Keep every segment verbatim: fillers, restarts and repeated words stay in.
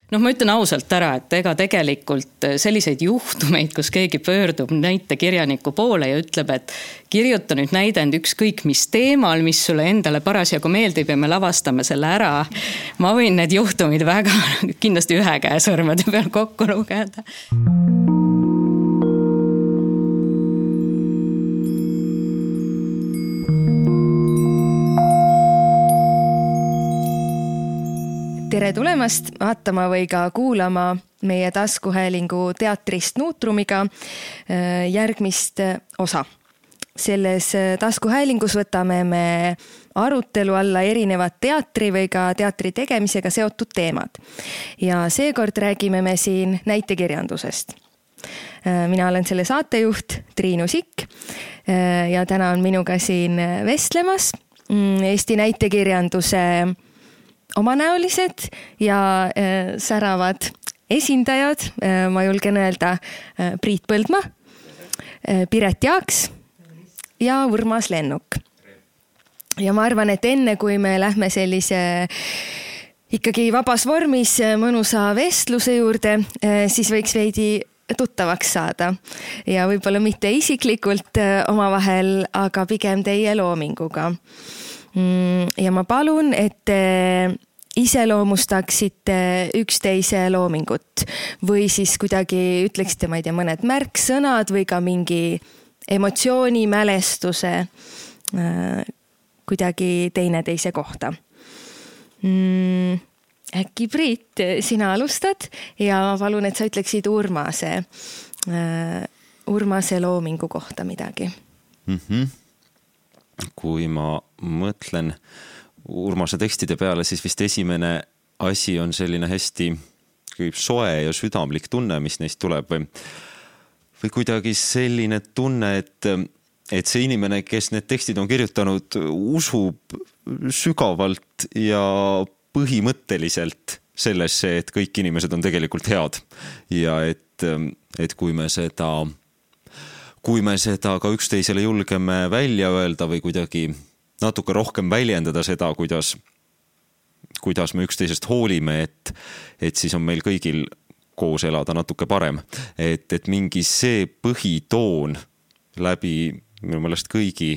noh, ma ütlen ausalt ära, et ega tegelikult selliseid juhtumeid, kus keegi pöördub näitekirjaniku poole ja ütleb, et kirjuta nüüd näidend ükskõik mis teemal, mis sulle endale parasjagu meeldib ja me lavastame selle ära. Ma võin need juhtumid väga kindlasti ühe käe sõrmede peal kokku lugeda. Tere tulemast vaatama või ka kuulama meie taskuhäälingu teatrist Nuutrumiga järgmist osa. Selles taskuhäälingus võtame me arutelu alla erinevad teatri või ka teatri tegemisega seotud teemad. Ja seekord räägime me siin näitekirjandusest. Mina olen selle saatejuht Triinu Sikk ja täna on minuga siin vestlemas Eesti näitekirjanduse omanäolised ja äh, säravad esindajad, äh, ma julgen öelda äh, Priit Põldma, äh, Piret Jaaks ja Urmas Lennuk. Ja ma arvan, et enne kui me lähme sellise ikkagi vabas vormis mõnusa vestluse juurde, äh, siis võiks veidi tuttavaks saada. Ja võib-olla mitte isiklikult äh, omavahel, aga pigem teie loominguga. Ja ma palun, et te iseloomustaksite üksteise loomingut või siis kuidagi ütleksite, ma ei tea, mõned märksõnad või ka mingi emotsiooni, mälestuse kuidagi teineteise kohta. Äkki Priit, sina alustad ja ma palun, et sa ütleksid Urmase, Urmase loomingu kohta midagi. Mhm. Kui ma mõtlen Urmase tekstide peale, siis vist esimene asi on selline hästi soe ja südamlik tunne, mis neist tuleb või, või kuidagi selline tunne, et, et see inimene, kes need tekstid on kirjutanud, usub sügavalt ja põhimõtteliselt sellesse, et kõik inimesed on tegelikult head ja et, et kui me seda kui me seda ka üksteisele julgeme välja öelda või kuidagi natuke rohkem väljendada seda, kuidas, kuidas me üksteisest hoolime, et, et siis on meil kõigil koos elada natuke parem. Et, et mingi see põhitoon läbi minu meelest kõigi,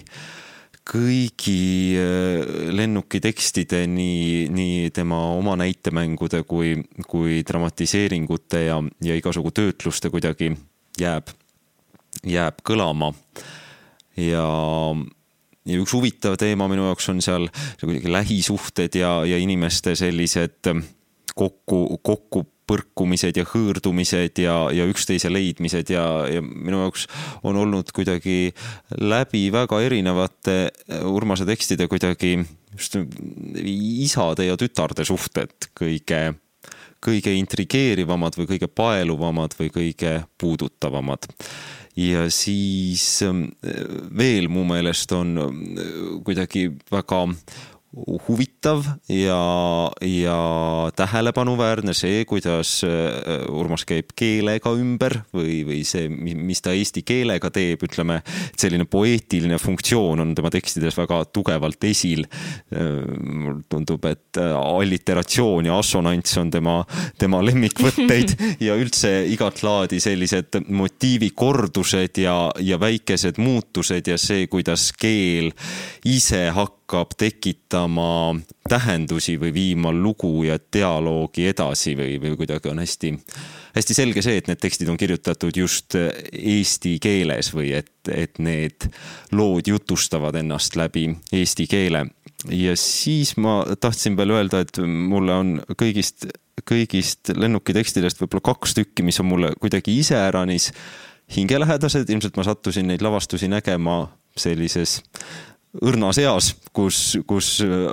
kõigi Lennuki tekstide, nii, nii tema oma näitemängude kui, kui dramatiseeringute ja, ja igasugu töötluste kuidagi jääb jääb kõlama ja, ja üks huvitav teema minu jaoks on seal lähisuhted ja, ja inimeste sellised kokku, kokku põrkumised ja hõõrdumised ja, ja üksteise leidmised ja, ja minu jaoks on olnud kuidagi läbi väga erinevate Urmase tekstide kuidagi just isade ja tütarde suhted kõige, kõige intrigeerivamad või kõige paeluvamad või kõige puudutavamad. Ja siis veel mu meelest on kuidagi väga huvitav ja, ja tähelepanuväärne see, kuidas Urmas käib keelega ümber või, või see, mis ta eesti keelega teeb, ütleme, et selline poeetiline funktsioon on tema tekstides väga tugevalt esil. Tundub, et alliteratsioon ja assonants on tema, tema lemmikvõtteid ja üldse igat laadi sellised motiivikordused ja, ja väikesed muutused ja see, kuidas keel ise hakkab hakkab tekitama tähendusi või viima lugu ja dialoogi edasi või, või kuidagi on hästi, hästi selge see, et need tekstid on kirjutatud just eesti keeles või et, et need lood jutustavad ennast läbi eesti keele. Ja siis ma tahtsin veel öelda, et mulle on kõigist, kõigist Lennuki tekstidest võib-olla kaks tükki, mis on mulle kuidagi iseäranis hingelähedased. Ilmselt ma sattusin neid lavastusi nägema sellises õrnas eas, kus, kus,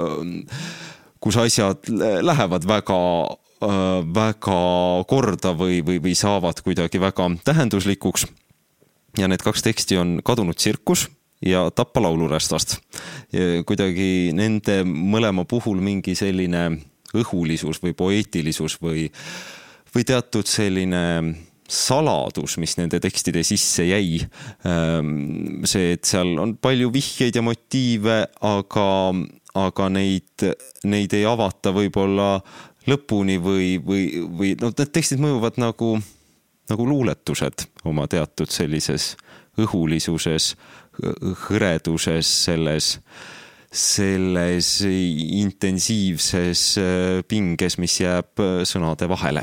kus asjad lähevad väga, väga korda või, või, või saavad kuidagi väga tähenduslikuks. Ja need kaks teksti on Kadunud tsirkus ja Tappa laulurästast. Ja kuidagi nende mõlema puhul mingi selline õhulisus või poeetilisus või, või teatud selline saladus, mis nende tekstide sisse jäi. See, et seal on palju vihjeid ja motiive, aga, aga neid, neid ei avata võib-olla lõpuni või, või, või no need tekstid mõjuvad nagu, nagu luuletused oma teatud sellises õhulisuses, hõreduses, selles, selles intensiivses pinges, mis jääb sõnade vahele.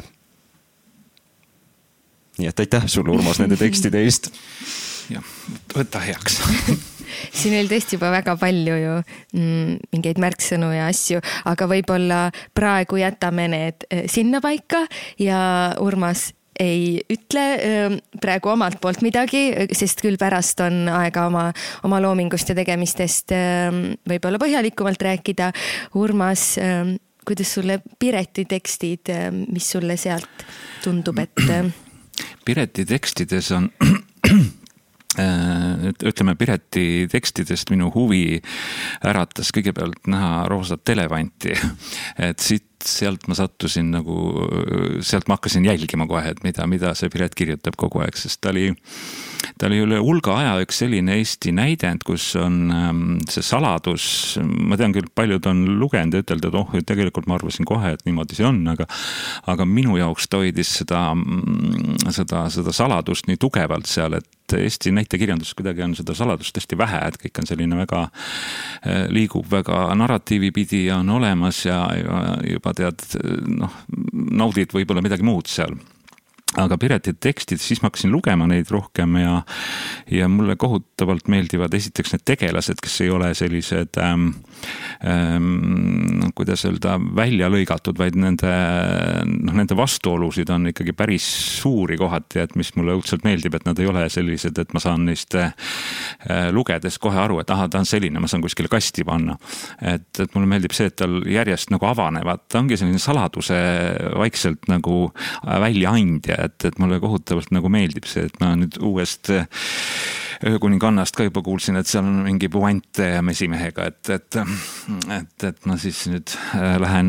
Nii et aitäh sulle, Urmas, nende tekstide eest. Ja, võta heaks. Siin oli tõesti juba väga palju ju mm, mingeid märksõnu ja asju, aga võib-olla praegu jätame need sinna paika ja Urmas ei ütle praegu omalt poolt midagi, sest küll pärast on aega oma, oma loomingust ja tegemistest võib-olla põhjalikumalt rääkida. Urmas, kuidas sulle Pireti tekstid, mis sulle sealt tundub, et... Pireti tekstides on... ütleme, Pireti tekstidest minu huvi äratas kõigepealt näha roosat elevanti, et siit, sealt ma sattusin nagu, sealt ma hakkasin jälgima kohe, et mida, mida see Piret kirjutab kogu aeg, sest ta oli, ta oli üle hulga aja üks selline Eesti näidend, kus on see saladus, ma tean küll, paljud on lugenud ja ütelda, et oh, tegelikult ma arvasin kohe, et niimoodi see on, aga, aga minu jaoks ta hoidis seda, seda, seda saladust nii tugevalt seal, et Eesti näitekirjandus kuidagi on seda saladust tõesti vähe, et kõik on selline väga, liigub väga narratiivi pidi ja on olemas ja, ja juba tead, noh, naudid võib-olla midagi muud seal. Aga Pireti tekstid, siis ma hakkasin lugema neid rohkem ja, ja mulle kohutavalt meeldivad esiteks need tegelased, kes ei ole sellised, ähm, ähm, kuidas öelda, välja lõigatud, vaid nende, no, nende vastuolusid on ikkagi päris suuri kohati, et mis mulle õudselt meeldib, et nad ei ole sellised, et ma saan neist äh, lugedes kohe aru, et aha, ta on selline, ma saan kuskile kasti panna. Et, et mulle meeldib see, et tal järjest nagu avanevad, ta ongi selline saladuse vaikselt nagu välja andja, et, et mulle kohutavalt nagu meeldib see, et ma nüüd uuest Öökuningannast ka juba kuulsin, et seal on mingi puante mesimehega, et, et, et, et ma siis nüüd lähen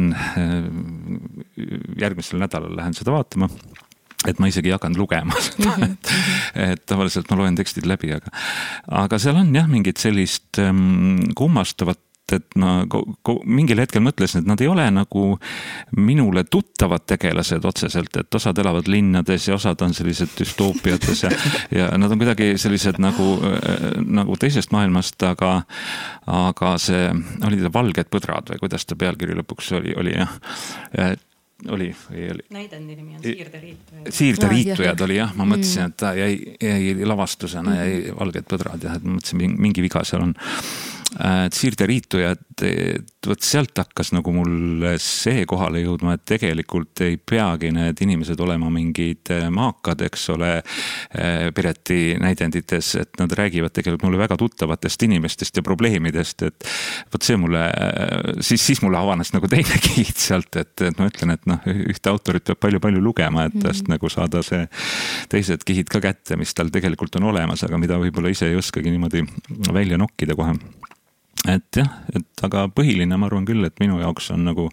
järgmisel nädalal lähen seda vaatama, et ma isegi ei hakanud lugema seda, et, et tavaliselt ma loen tekstid läbi, aga, aga seal on jah mingid sellist kummastavat, et ma mingil hetkel mõtlesin, et nad ei ole nagu minule tuttavad tegelased otseselt, et osad elavad linnades ja osad on sellised dystoopiates ja, ja nad on kuidagi sellised nagu, nagu teisest maailmast, aga, aga see oli ta Valged põdrad või kuidas ta pealkiri lõpuks oli, oli jah. Oli, või oli? Näidendi nimi on Siirderiitujad. Siirderiitujad oli jah, ma mõtlesin, et ta jäi, jäi lavastusena, jäi Valged põdrad ja ma mõtlesin, mingi viga seal on. Siirderiitujad, võt sealt hakkas nagu mul see kohale jõudma, et tegelikult ei peagi need inimesed olema mingid maakad, eks ole, Pireti näidendites, et nad räägivad tegelikult mulle väga tuttavatest inimestest ja probleemidest, et võt see mulle, siis, siis mulle avanes nagu teine kiht sealt, et, et ma ütlen, et noh, ühte autorit peab palju-palju lugema, et tast mm. nagu saada see teised kihid ka kätte, mis tal tegelikult on olemas, aga mida võib-olla ise ei oskagi niimoodi välja nokkida kohe. Et jah, et aga põhiline ma arvan küll, et minu jaoks on nagu,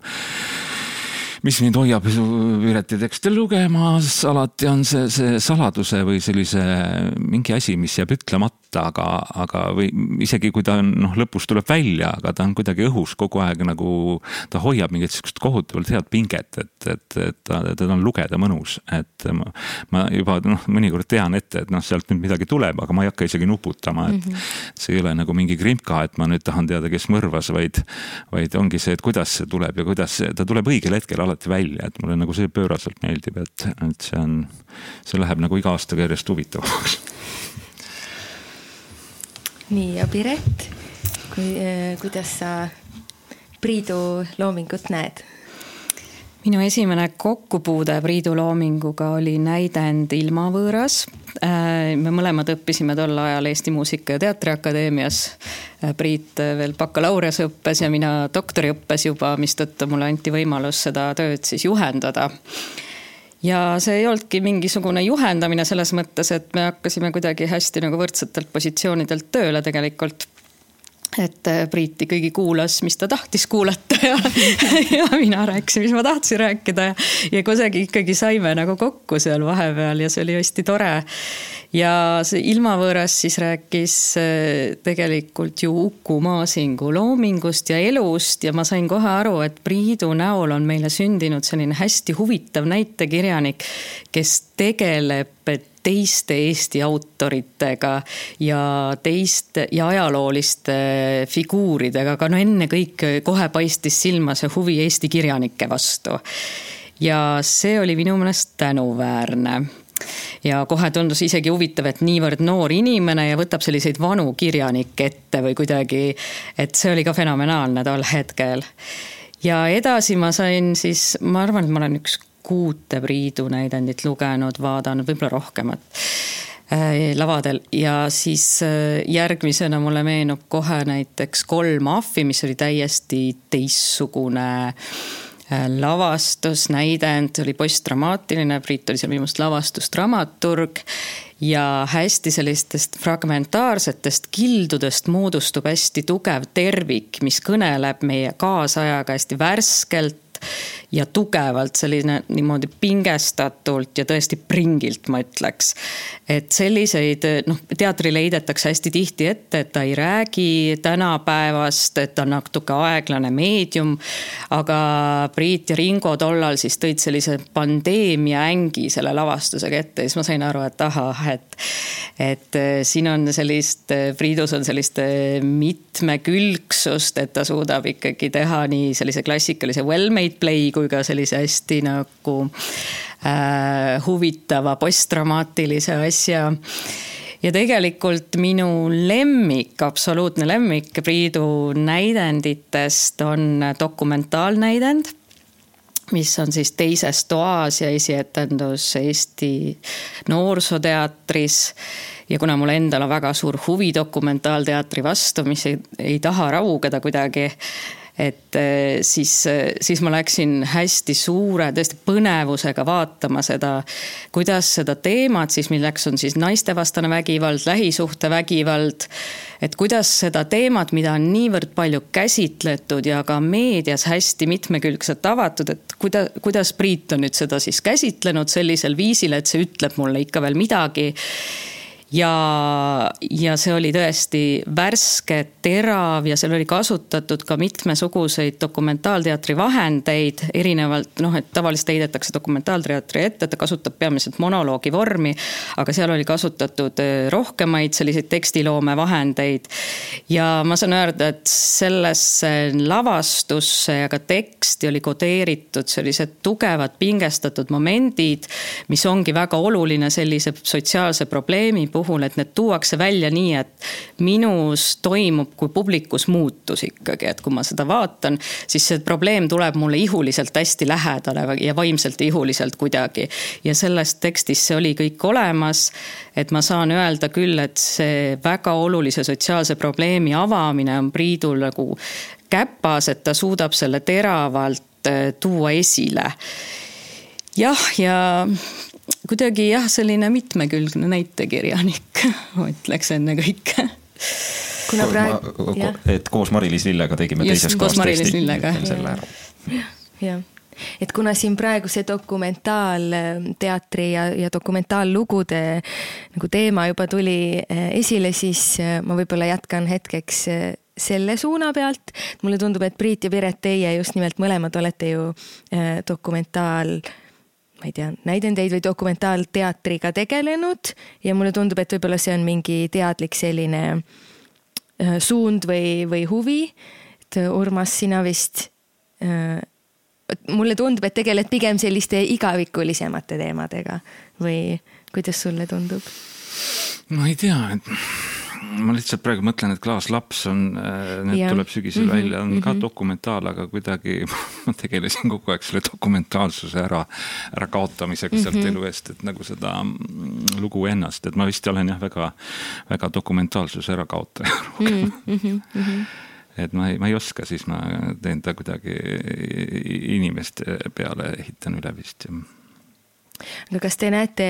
mis mind hoiab Pireti tekste lugemas, alati on see, see saladuse või sellise mingi asi, mis jääb ütlemata, aga, aga või isegi kui ta on, noh, lõpus tuleb välja, aga ta on kuidagi õhus kogu aeg nagu, ta hoiab mingit sellist kohutavalt head pinget, et, et, et ta, ta on lugeda mõnus, et ma, ma juba, noh, mõnikord tean ette, et noh, sealt nüüd midagi tuleb, aga ma ei hakka isegi nuputama, et mm-hmm. see ei ole nagu mingi krimka, et ma nüüd tahan teada, kes mõrvas, vaid, vaid ongi see, et kuidas see tuleb ja kuidas see, ta tuleb õigel hetkel alati välja, et mulle nagu see pööraselt meeldib, et, et see on, see läheb nagu iga aastaga järjest huvitavaks. Nii, ja Piret, kui, kuidas sa Priidu loomingut näed? Minu esimene kokkupuude Priidu loominguga oli näidend Ilmavõõras. Me mõlemad õppisime tol ajal Eesti Muusika- ja Teatriakadeemias. Priit veel bakalaureusõppes ja mina doktoriõppes juba, mis tõttu mulle anti võimalus seda tööd siis juhendada. Ja see ei olnudki mingisugune juhendamine selles mõttes, et me hakkasime kuidagi hästi nagu võrdsetelt positsioonidelt tööle tegelikult. et Priit ikkagi kuulas, mis ta tahtis kuulata ja, ja mina rääkisin, mis ma tahtsin rääkida ja, ja kusagi ikkagi saime nagu kokku seal vahepeal ja see oli hästi tore. Ja see Ilmavõõras siis rääkis tegelikult ju Uku Maasingu loomingust ja elust ja ma sain kohe aru, et Priidu näol on meile sündinud selline hästi huvitav näitekirjanik, kes tegeleb teiste Eesti autoritega ja teiste ja ajalooliste figuuridega, aga no enne kõik kohe paistis silma see huvi Eesti kirjanike vastu. Ja see oli minu meelest tänuväärne. Ja kohe tundus isegi huvitav, et niivõrd noor inimene ja võtab selliseid vanu kirjanikke ette või kuidagi, et see oli ka fenomenaalne tol hetkel. Ja edasi ma sain siis, ma arvan, et ma olen üks kuute Priidu näidendit lugenud, vaadanud, võib-olla rohkemat äh, lavadel. Ja siis äh, järgmisena mulle meenub kohe näiteks Kolm ahvi, mis oli täiesti teissugune äh, lavastus, näidend, oli postdramaatiline, Priit oli seal viimast lavastusdramaturg ja hästi sellistest fragmentaarsetest kildudest moodustub hästi tugev tervik, mis kõneleb meie kaasajaga hästi värskelt ja tugevalt, selline niimoodi pingestatult ja tõesti pringilt, ma ütleks. Et selliseid, noh, teatrile heidetakse hästi tihti ette, et ta ei räägi tänapäevast, et ta on natuke aeglane meedium, aga Priit ja Ringo tollal siis tõid sellise pandeemia ängi selle lavastusega ette ja siis ma sain aru, et ahah, et, et siin on sellist, Priidus on sellist mitmekülgsust, et ta suudab ikkagi teha nii sellise klassikalise well-made play kui ka sellise hästi nagu äh, huvitava postdramaatilise asja. Ja tegelikult minu lemmik, absoluutne lemmik Priidu näidenditest on dokumentaalnäidend, mis on siis Teises toas ja esietendus Eesti Noorsooteatris. Ja kuna mul endal on väga suur huvi dokumentaalteatri vastu, mis ei, ei taha raugeda kuidagi, et siis, siis ma läksin hästi suure, tõesti põnevusega vaatama seda, kuidas seda teemat, siis milleks on siis naistevastane vägivald, lähisuhte vägivald, et kuidas seda teemat, mida on niivõrd palju käsitletud ja ka meedias hästi mitmekülgselt avatud, et kuidas, kuidas Priit on nüüd seda siis käsitlenud sellisel viisil, et see ütleb mulle ikka veel midagi. Ja, ja see oli tõesti värske, terav ja seal oli kasutatud ka mitmesuguseid dokumentaalteatri vahendeid erinevalt, noh, et tavaliselt heidetakse dokumentaalteatri ette, ta kasutab peamiselt monoloogi vormi, aga seal oli kasutatud rohkemaid selliseid tekstiloome vahendeid. Ja ma saan öelda, et sellesse lavastusse ja ka teksti oli kodeeritud sellised tugevad pingestatud momendid, mis ongi väga oluline sellise sotsiaalse probleemi puhul, et need tuuakse välja nii, et minus toimub kui publikus muutus ikkagi, et kui ma seda vaatan, siis see probleem tuleb mulle ihuliselt hästi lähedale ja vaimselt ihuliselt kuidagi. Ja selles tekstis see oli kõik olemas, et ma saan öelda küll, et see väga olulise sotsiaalse probleemi avamine on Priidul nagu käpas, et ta suudab selle teravalt tuua esile. Jah, ja kuidagi jah, selline mitmekülgne näitekirjanik, ma ütleks enne kõik. Kuna praegu, ma, et koos Mari-Liis Lillega tegime Just, teises koos teksti. Ja, ja. Et kuna siin praegu see dokumentaalteatri ja, ja dokumentaallugude nagu teema juba tuli esile, siis ma võib-olla jätkan hetkeks selle suuna pealt. Mulle tundub, et Priit ja Piret, teie just nimelt mõlemad olete ju dokumentaal ma ei tea, näidendeid või dokumentaalteatriga tegelenud ja mulle tundub, et võib-olla see on mingi teadlik selline suund või, või huvi. Et Urmas, sina vist, mulle tundub, et tegeled pigem selliste igavikulisemate teemadega või kuidas sulle tundub? Ma ei tea, et ma lihtsalt praegu mõtlen, et Klaas Laps on, need ja. tuleb sügisel mm-hmm, välja, on mm-hmm. ka dokumentaal, aga kuidagi ma tegelesin kogu aeg selle dokumentaalsuse ära, ära kaotamisega sealt mm-hmm. elu eest, et nagu seda lugu ennast, et ma vist olen jah väga, väga dokumentaalsuse ära kaotaja rohkem. Mm-hmm, mm-hmm. Et ma ei, ma ei oska, siis ma teen ta kuidagi inimeste peale ehitan üle vist. Aga kas te näete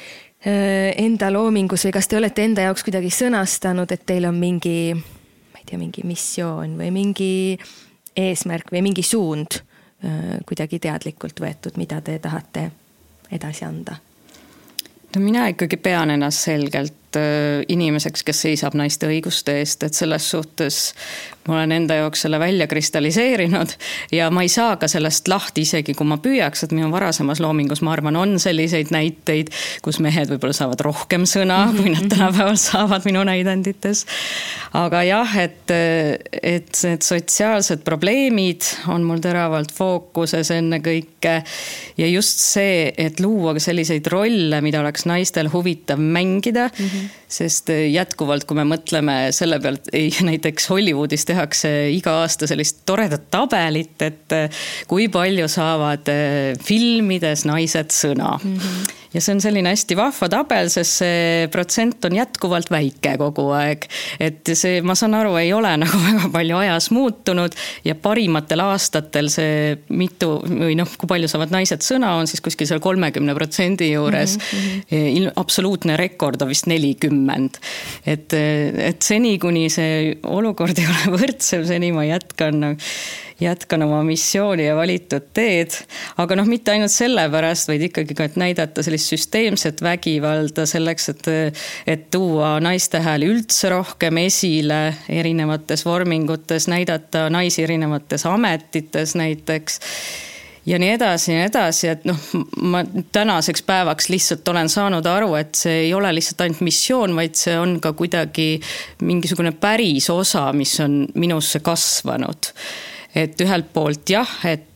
enda loomingus või kas te olete enda jaoks kuidagi sõnastanud, et teil on mingi, ma ei tea, mingi missioon või mingi eesmärk või mingi suund kuidagi teadlikult võetud, mida te tahate edasi anda? No mina ikkagi pean ennast selgelt inimeseks, kes seisab naiste õiguste eest, et selles suhtes ma olen enda jaoks selle välja kristalliseerinud ja ma ei saa ka sellest lahti isegi, kui ma püüaks, et minu varasemas loomingus, ma arvan, on selliseid näiteid, kus mehed võib-olla saavad rohkem sõna, kui nad tänapäeval saavad minu näidendites. Aga jah, et, et need sotsiaalsed probleemid on mul teravalt fookuses enne kõike ja just see, et luua selliseid rolle, mida oleks naistel huvitav mängida, mm-hmm. Sest jätkuvalt, kui me mõtleme selle pealt, ei, näiteks Hollywoodis tehakse iga aasta sellist toredat tabelit, et kui palju saavad filmides naised sõna. Mm-hmm. Ja see on selline hästi vahva tabel, sest see protsent on jätkuvalt väike kogu aeg. Et see, ma saan aru, ei ole nagu väga palju ajas muutunud ja parimatel aastatel see mitu, või noh, kui palju saavad naised sõna, on siis kuskil seal kolmekümne protsendi juures. Mm-hmm. Absoluutne rekord on vist nelikümmend. Et, et seni, kuni see olukord ei ole võrdsev, seni ma jätkan jätkan oma missiooni ja valitud teed, aga noh, mitte ainult selle pärast, vaid ikkagi ka, et näidata sellist süsteemset vägivalda selleks, et, et tuua naiste hääli üldse rohkem esile erinevates vormingutes, näidata naisi erinevates ametites näiteks ja nii edasi ja edasi, et noh, ma tänaseks päevaks lihtsalt olen saanud aru, et see ei ole lihtsalt ainult missioon, vaid see on ka kuidagi mingisugune päris osa, mis on minusse kasvanud. Et ühelt poolt jah, et,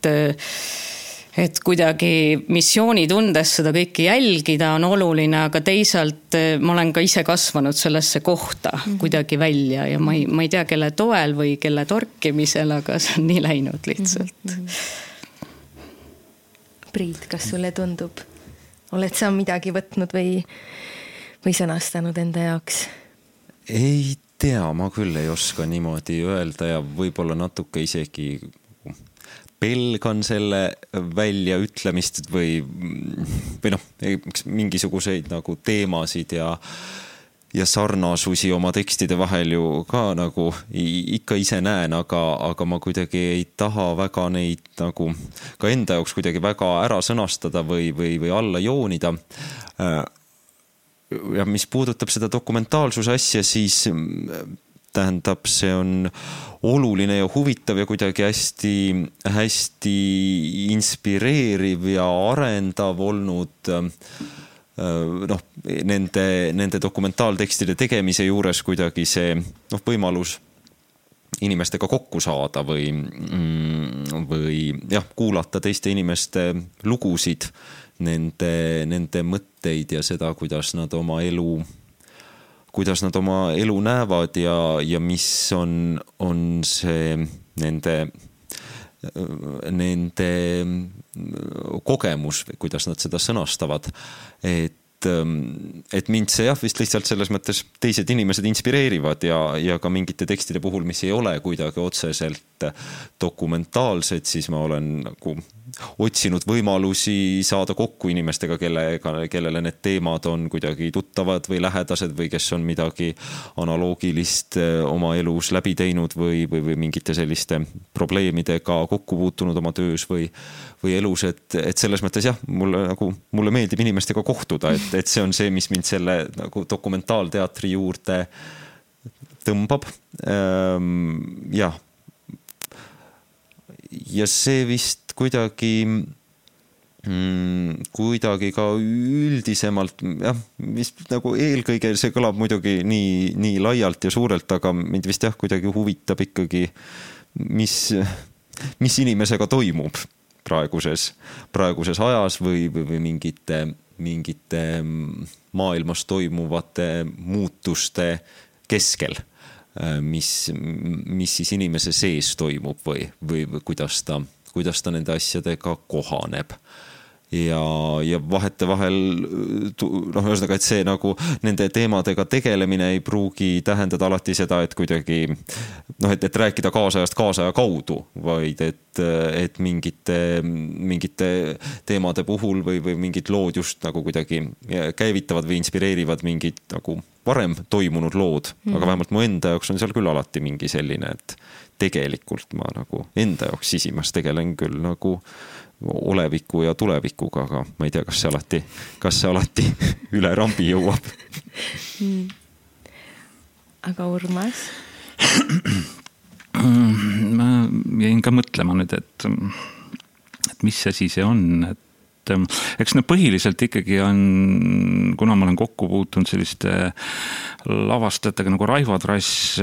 et kuidagi missiooni tundes seda kõike jälgida on oluline, aga teisalt ma olen ka ise kasvanud sellesse kohta mm-hmm. kuidagi välja ja ma ei, ma ei tea, kelle toel või kelle torkimisel, aga see on nii läinud lihtsalt. Mm-hmm. Priit, kas sulle tundub? Oled sa midagi võtnud või, või sõnastanud enda jaoks? Ei tea, ma küll ei oska niimoodi öelda ja võib-olla natuke isegi pelgan selle väljaütlemist või, või noh, mingisuguseid nagu teemasid ja, ja sarnasusi oma tekstide vahel ju ka nagu ikka ise näen, aga, aga ma kuidagi ei taha väga neid nagu ka enda jaoks kuidagi väga ära sõnastada või, või, või alla joonida. Ja mis puudutab seda dokumentaalsuse asja, siis tähendab, see on oluline ja huvitav ja kuidagi hästi, hästi inspireeriv ja arendav olnud noh, nende, nende dokumentaaltekstide tegemise juures kuidagi see noh, võimalus inimestega kokku saada või, või jah, kuulata teiste inimeste lugusid, nende, nende mõtteid ja seda, kuidas nad oma elu, kuidas nad oma elu näevad ja, ja mis on, on see nende, nende kogemus või kuidas nad seda sõnastavad. Et et mind see jah, vist lihtsalt selles mõttes teised inimesed inspireerivad ja, ja ka mingite tekstide puhul, mis ei ole kuidagi otseselt dokumentaalsed, siis ma olen nagu otsinud võimalusi saada kokku inimestega, kellega, kellele need teemad on kuidagi tuttavad või lähedased või kes on midagi analoogilist oma elus läbi teinud või, või, või mingite selliste probleemidega kokku puutunud oma töös või, või elus, et, et selles mõttes jah, mulle, nagu, mulle meeldib inimestega kohtuda, et, et see on see, mis mind selle nagu dokumentaalteatri juurde tõmbab. Jah. Ja see vist kuidagi mm, kuidagi ka üldisemalt jah, vist nagu eelkõige see kõlab muidugi nii, nii laialt ja suurelt, aga mind vist jah, kuidagi huvitab ikkagi, mis, mis inimesega toimub praeguses, praeguses ajas või, või, või mingite, mingite maailmas toimuvate muutuste keskel, mis, mis siis inimese sees toimub või, või, või kuidas ta kuidas ta nende asjadega kohaneb. ja, ja vahete vahel noh, ühesõnaga, et see nagu nende teemadega tegelemine ei pruugi tähendada alati seda, et kuidagi noh, et, et rääkida kaasajast kaasaja kaudu, vaid et, et mingite, mingite teemade puhul või, või mingid lood just nagu kuidagi käivitavad või inspireerivad mingid nagu varem toimunud lood, mm. aga vähemalt mu enda jaoks on seal küll alati mingi selline, et tegelikult ma nagu enda jaoks sisimas tegelen küll nagu oleviku ja tulevikuga, aga ma ei tea, kas see alati, kas see alati üle rambi jõuab. Mm. Aga Urmas? Ma jäin ka mõtlema nüüd, et, et mis asi see on, et eks ne põhiliselt ikkagi on, kuna ma olen kokku puutunud selliste lavastajatega nagu Raivo Trass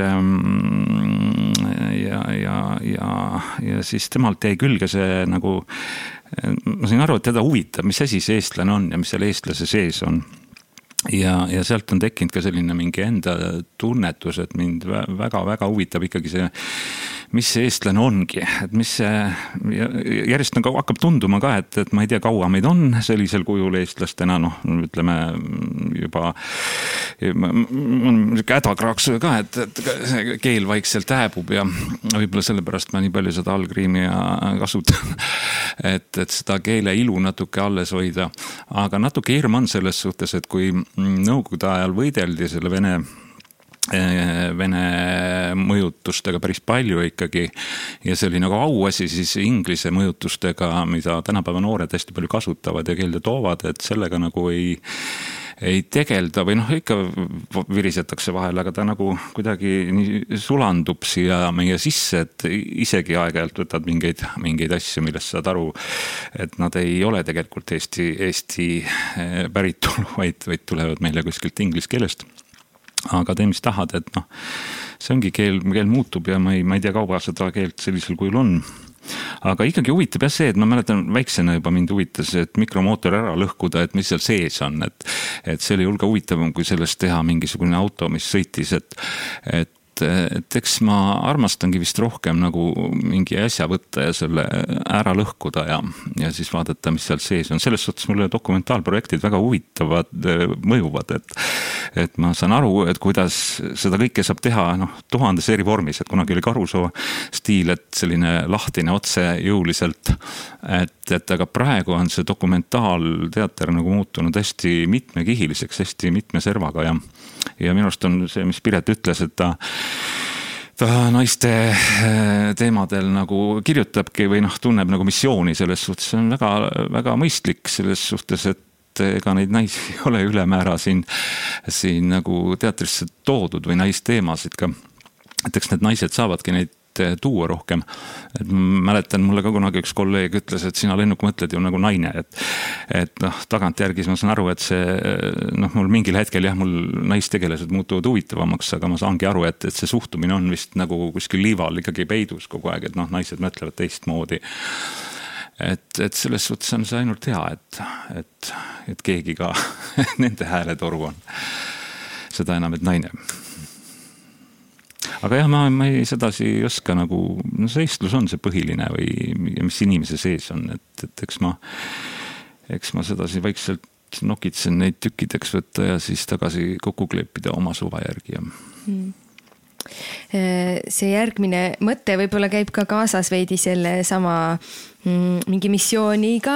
ja, ja, ja, ja siis temalt jäi külge see nagu, ma sain aru, et teda huvitab, mis asi see eestlane on ja mis seal eestlase sees on. Ja, ja sealt on tekkinud ka selline mingi enda tunnetus, et mind väga-väga huvitab ikkagi see, mis see eestlane ongi, et mis see järjest nagu hakkab tunduma ka, et, et ma ei tea, kaua meid on sellisel kujul eestlastena, noh, ütleme juba on hädakraks ka, et, et see keel vaikselt hääbub ja võib-olla sellepärast ma nii palju seda algriimi kasutan, et, et seda keele ilu natuke alles hoida, aga natuke hirm on selles suhtes, et kui Nõukogude ajal võideldi selle Vene Vene mõjutustega päris palju ikkagi ja see oli nagu auasi siis inglise mõjutustega, mida tänapäeva noored hästi palju kasutavad ja keelde toovad, et sellega nagu ei ei tegelda või noh, ikka virisetakse vahel, aga ta nagu kuidagi nii sulandub siia meie sisse, et isegi aeg-ajalt võtad mingeid, mingeid asju, millest saad aru, et nad ei ole tegelikult Eesti, Eesti päritolu, vaid, vaid tulevad meile kuskilt inglise keelest. Aga tee, mis tahad, et noh, see ongi keel, keel muutub ja ma ei, ma ei tea, kauba seda keelt sellisel kujul on. Aga ikkagi huvitab jah see, et ma mäletan väiksena juba mind huvitas, et mikromootor ära lõhkuda, et mis seal sees on, et, et see oli hulga huvitavam, kui sellest teha mingisugune auto, mis sõitis, et, et et eks ma armastangi vist rohkem nagu mingi asja võtta ja selle ära lõhkuda ja, ja siis vaadata, mis seal sees on. Selles suhtes mulle dokumentaalprojektid väga huvitavad, mõjuvad, et, et ma saan aru, et kuidas seda kõike saab teha noh, tuhandes eri vormis, et kunagi oli Karusoo stiil, et selline lahtine otse jõuliselt, et, et aga praegu on see dokumentaalteater nagu muutunud hästi mitmekihiliseks, hästi mitme servaga ja ja minu arust on see, mis Piret ütles, et ta ta naiste teemadel nagu kirjutabki või noh, tunneb nagu missiooni selles suhtes, see on väga, väga mõistlik selles suhtes, et ega neid naisi ei ole ülemäära siin, siin nagu teatrisse toodud või naisteemasid ka, et eks need naised saavadki neid tuua rohkem. Et mäletan, mulle ka kunagi üks kolleeg ütles, et sina Lennuk mõtled ju nagu naine, et, et noh, tagant järgis ma saan aru, et see noh, mul mingil hetkel jah, mul naistegelased muutuvad huvitavamaks, aga ma saangi aru, et, et see suhtumine on vist nagu kuskil liival ikkagi peidus kogu aeg, et noh, naised mõtlevad teistmoodi. Et, et selles suhtes on see ainult hea, et, et, et keegi ka nende hääletoru on. Seda enam, et naine. Aga jah, ma, ma ei sedasi ei oska nagu, no see eestlus on see põhiline või mis inimese sees on, et, et eks ma, eks ma sedasi vaikselt nokitsen neid tükkideks võtta ja siis tagasi kokku kleepida oma suva järgi. Hmm. See järgmine mõte võib-olla käib ka kaasas veidi selle sama mingi missiooniga.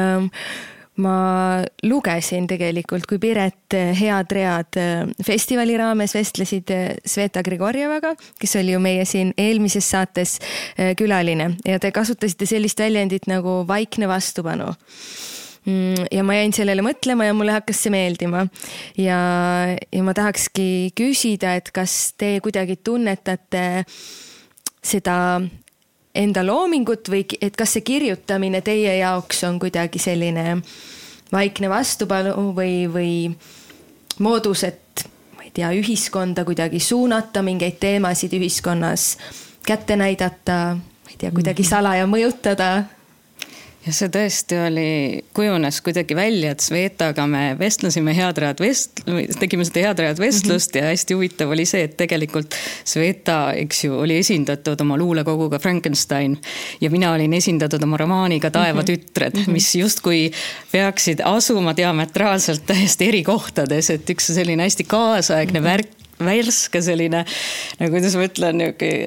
Ma lugesin tegelikult, kui Piret Head read festivali raames vestlesid Sveta Grigorjevaga, kes oli ju meie siin eelmises saates külaline ja te kasutasite sellist väljendit nagu vaikne vastupanu. Ja ma jäin sellele mõtlema ja mulle hakkas see meeldima. Ja, ja ma tahakski küsida, et kas te kuidagi tunnetate seda enda loomingut või et kas see kirjutamine teie jaoks on kuidagi selline vaikne vastupanu või, või moodus, et ma ei tea, ühiskonda kuidagi suunata, mingeid teemasid ühiskonnas kätte näidata, ma ei tea, kuidagi salaja mõjutada? ja see tõesti oli, kujunes kuidagi välja, et Svetaga me vestlesime head read vest-, tegime seda head read vestlust mm-hmm. ja hästi huvitav oli see, et tegelikult Sveta, eks ju, oli esindatud oma luulekoguga Frankenstein ja mina olin esindatud oma romaaniga Taevatütred, mm-hmm. mis justkui peaksid asuma diametraalselt täiesti eri kohtades, et üks selline hästi kaasaegne mm-hmm. värk, värske selline, nagu kuidas ma ütlen,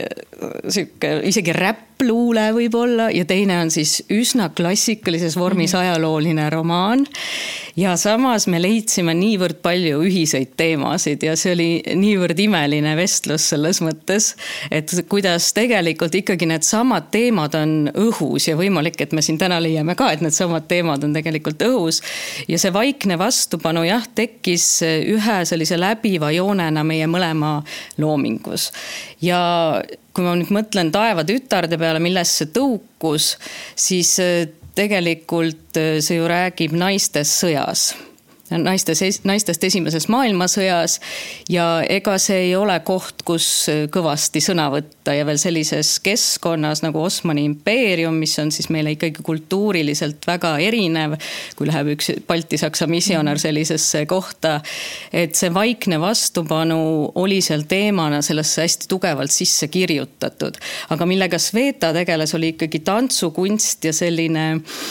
siuke, isegi räppluule võib olla ja teine on siis üsna klassikalises vormis ajalooline romaan ja samas me leidsime niivõrd palju ühiseid teemasid ja see oli niivõrd imeline vestlus selles mõttes, et kuidas tegelikult ikkagi need samad teemad on õhus ja võimalik, et me siin täna leiame ka, et need samad teemad on tegelikult õhus ja see vaikne vastupanu jah, tekkis ühe sellise läbiva joonena meie mõlema loomingus. Ja kui ma nüüd mõtlen Taevatütarde peale, millest see tõukus, siis tegelikult see ju räägib naistest sõjas. Naistes, naistest esimeses maailmasõjas ja ega see ei ole koht, kus kõvasti sõna võtta ja veel sellises keskkonnas nagu Osmani impeerium, mis on siis meile ikkagi kultuuriliselt väga erinev, kui läheb üks Balti-Saksa missionär sellisesse kohta, et see vaikne vastupanu oli seal teemana sellesse hästi tugevalt sisse kirjutatud. Aga millega Sveta tegeles, oli ikkagi tantsukunst ja selline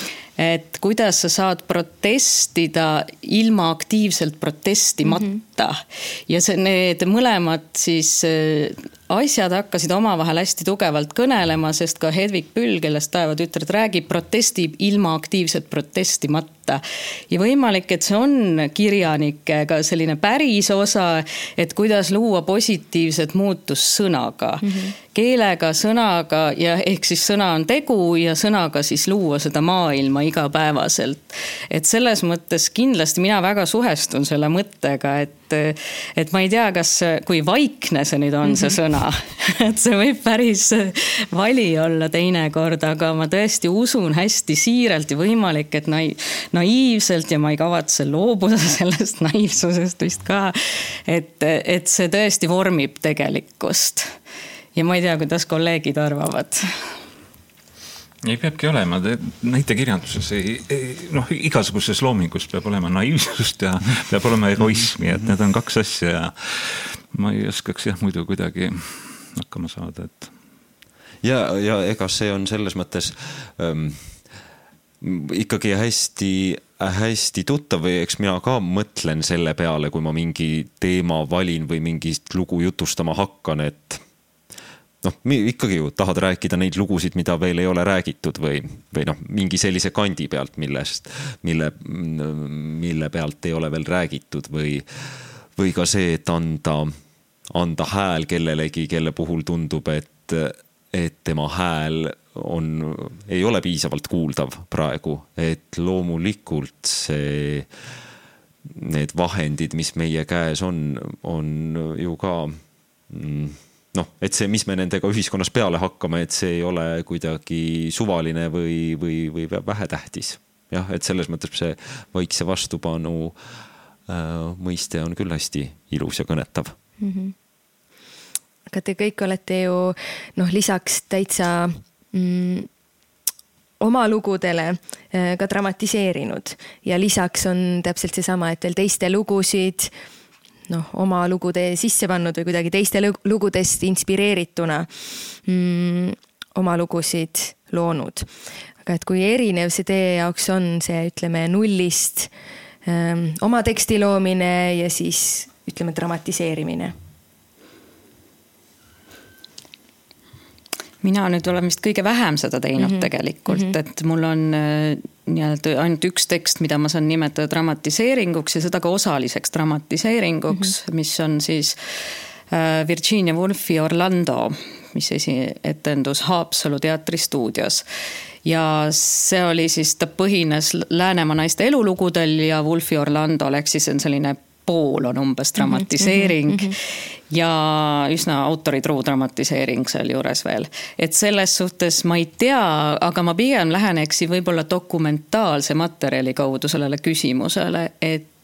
et kuidas sa saad protestida ilma aktiivselt protestimata. Mm-hmm. Ja see, need mõlemad siis asjad hakkasid omavahel hästi tugevalt kõnelema, sest ka Hedvig Püll, kellest Taevatütred räägib, protestib ilma aktiivselt protestimata. Ja võimalik, et see on kirjanikega selline päris osa, et kuidas luua positiivset muutust sõnaga. Mm-hmm. Keelega, sõnaga ja ehk siis sõna on tegu ja sõnaga siis luua seda maailma igapäevaselt. Et selles mõttes kindlasti mina väga suhestun selle mõttega, et, et ma ei tea, kas, kui vaikne see nüüd on see sõna, et see võib päris vali olla teinekord, aga ma tõesti usun hästi siiralt ja võimalik, et nai, naiivselt ja ma ei kavatse loobuda sellest naiivsusest vist ka, et, et see tõesti vormib tegelikkust. Ja ma ei tea, kuidas kolleegid arvavad. Ei peabki olema, näitekirjanduses ei, ei, noh, igasuguses loomingus peab olema naiivsust ja peab olema egoismi, et need on kaks asja ja ma ei oskaks jah muidu kuidagi hakkama saada, et ja, ja ega see on selles mõttes ähm, ikkagi hästi hästi tuttav või eks mina ka mõtlen selle peale, kui ma mingi teema valin või mingist lugu jutustama hakkan, et noh, ikkagi ju tahad rääkida neid lugusid, mida veel ei ole räägitud või, või noh, mingi sellise kandi pealt, millest, mille, mille pealt ei ole veel räägitud või, või ka see, et anda, anda hääl kellelegi, kelle puhul tundub, et, et tema hääl on, ei ole piisavalt kuuldav praegu, et loomulikult see, need vahendid, mis meie käes on, on ju ka mm, noh, et see, mis me nendega ühiskonnas peale hakkame, et see ei ole kuidagi suvaline või, või, või vähetähtis. Jah, et selles mõttes see vaikse vastupanu äh, mõiste on küll hästi ilus ja kõnetav. Mm-hmm. Aga te kõik olete ju noh, lisaks täitsa mm, oma lugudele äh, ka dramatiseerinud ja lisaks on täpselt seesama, et veel teiste lugusid noh, oma lugude sisse pannud või kuidagi teiste lugudest inspireerituna mm, oma lugusid loonud. Aga et kui erinev see teie jaoks on see, ütleme, nullist ähm, oma teksti loomine ja siis, ütleme, dramatiseerimine? Mina nüüd olen vist kõige vähem seda teinud mm-hmm. tegelikult, mm-hmm. et mul on nii-öelda ainult üks tekst, mida ma saan nimetada dramatiseeringuks ja seda ka osaliseks dramatiseeringuks, mm-hmm. mis on siis Virginia Woolfi Orlando, mis esi etendus Haapsalu teatristuudios. Ja see oli siis, ta põhines Läänemaa naiste elulugudel ja Woolfi Orlando oleks siis on selline pool on umbes dramatiseering mm-hmm, mm-hmm. ja üsna autoritruu dramatiseering seal juures veel. Et selles suhtes ma ei tea, aga ma pigem läheneksi võib-olla dokumentaalse materjali kaudu sellele küsimusele, et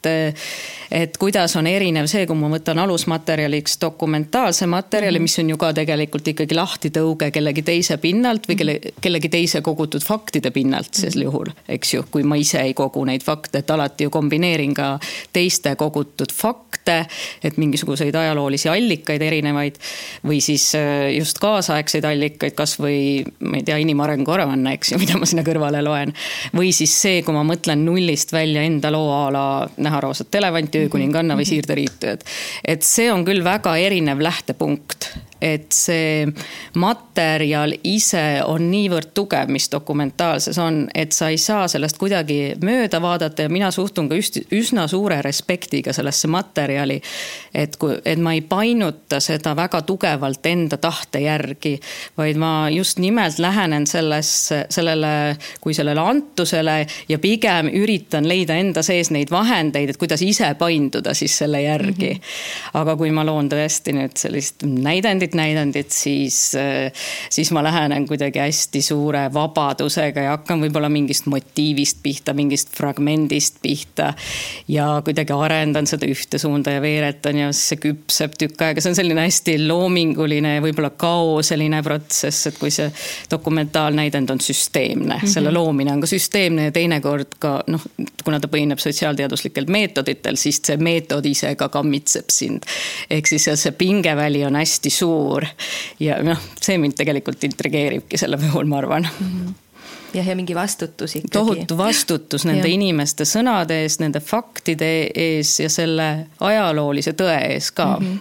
et, et kuidas on erinev see, kui ma võtan alusmaterjaliks dokumentaalse materjali, mis on ju ka tegelikult ikkagi lahti tõuge kellegi teise pinnalt või kelle, kellegi teise kogutud faktide pinnalt sel juhul, eks ju, kui ma ise ei kogu neid fakte, et alati ju kombineerin ka teiste kogutud fakte, et mingisuguseid ajaloolisi allikaid erinevaid või siis just kaasaegseid allikaid, kas või, ma ei tea, inimarengu aruanne, eks ju, mida ma sinna kõrvale loen. Või siis see, kui ma mõtlen nullist välja enda loo ala Näha roosat elevanti, Öökuninganna või Siirderiitujad. Et see on küll väga erinev lähtepunkt, et see materjal ise on niivõrd tugev, mis dokumentaalses on, et sa ei saa sellest kuidagi mööda vaadata ja mina suhtun ka üsna suure respektiga sellesse materjali, et, kui, et ma ei painuta seda väga tugevalt enda tahte järgi, vaid ma just nimelt lähenen selles, sellele, kui sellele antusele ja pigem üritan leida enda sees neid vahendeid, et kuidas ise painduda siis selle järgi. Mm-hmm. Aga kui ma loon tõesti nüüd sellist näidendit, näidendit, siis, siis ma lähenen kuidagi hästi suure vabadusega ja hakkan võib-olla mingist motiivist pihta, mingist fragmendist pihta ja kuidagi arendan seda ühte suunda ja veeretan ja see küpseb tükk aega. See on selline hästi loominguline ja võib-olla kaoseline protsess, et kui see dokumentaalnäidend on süsteemne, mm-hmm. selle loomine on ka süsteemne ja teinekord ka, noh, kuna ta põhineb sotsiaalteaduslikel meetoditel, siis see meetod ise ka kammitseb sind. Ehk siis see pingeväli on hästi suur ja noh, see mind tegelikult intrigeeribki selle puhul, ma arvan. Jah, ja mingi vastutus ikkagi. Tohutu vastutus nende ja. Inimeste sõnade ees, nende faktide ees ja selle ajaloolise tõe ees ka. Mm-hmm.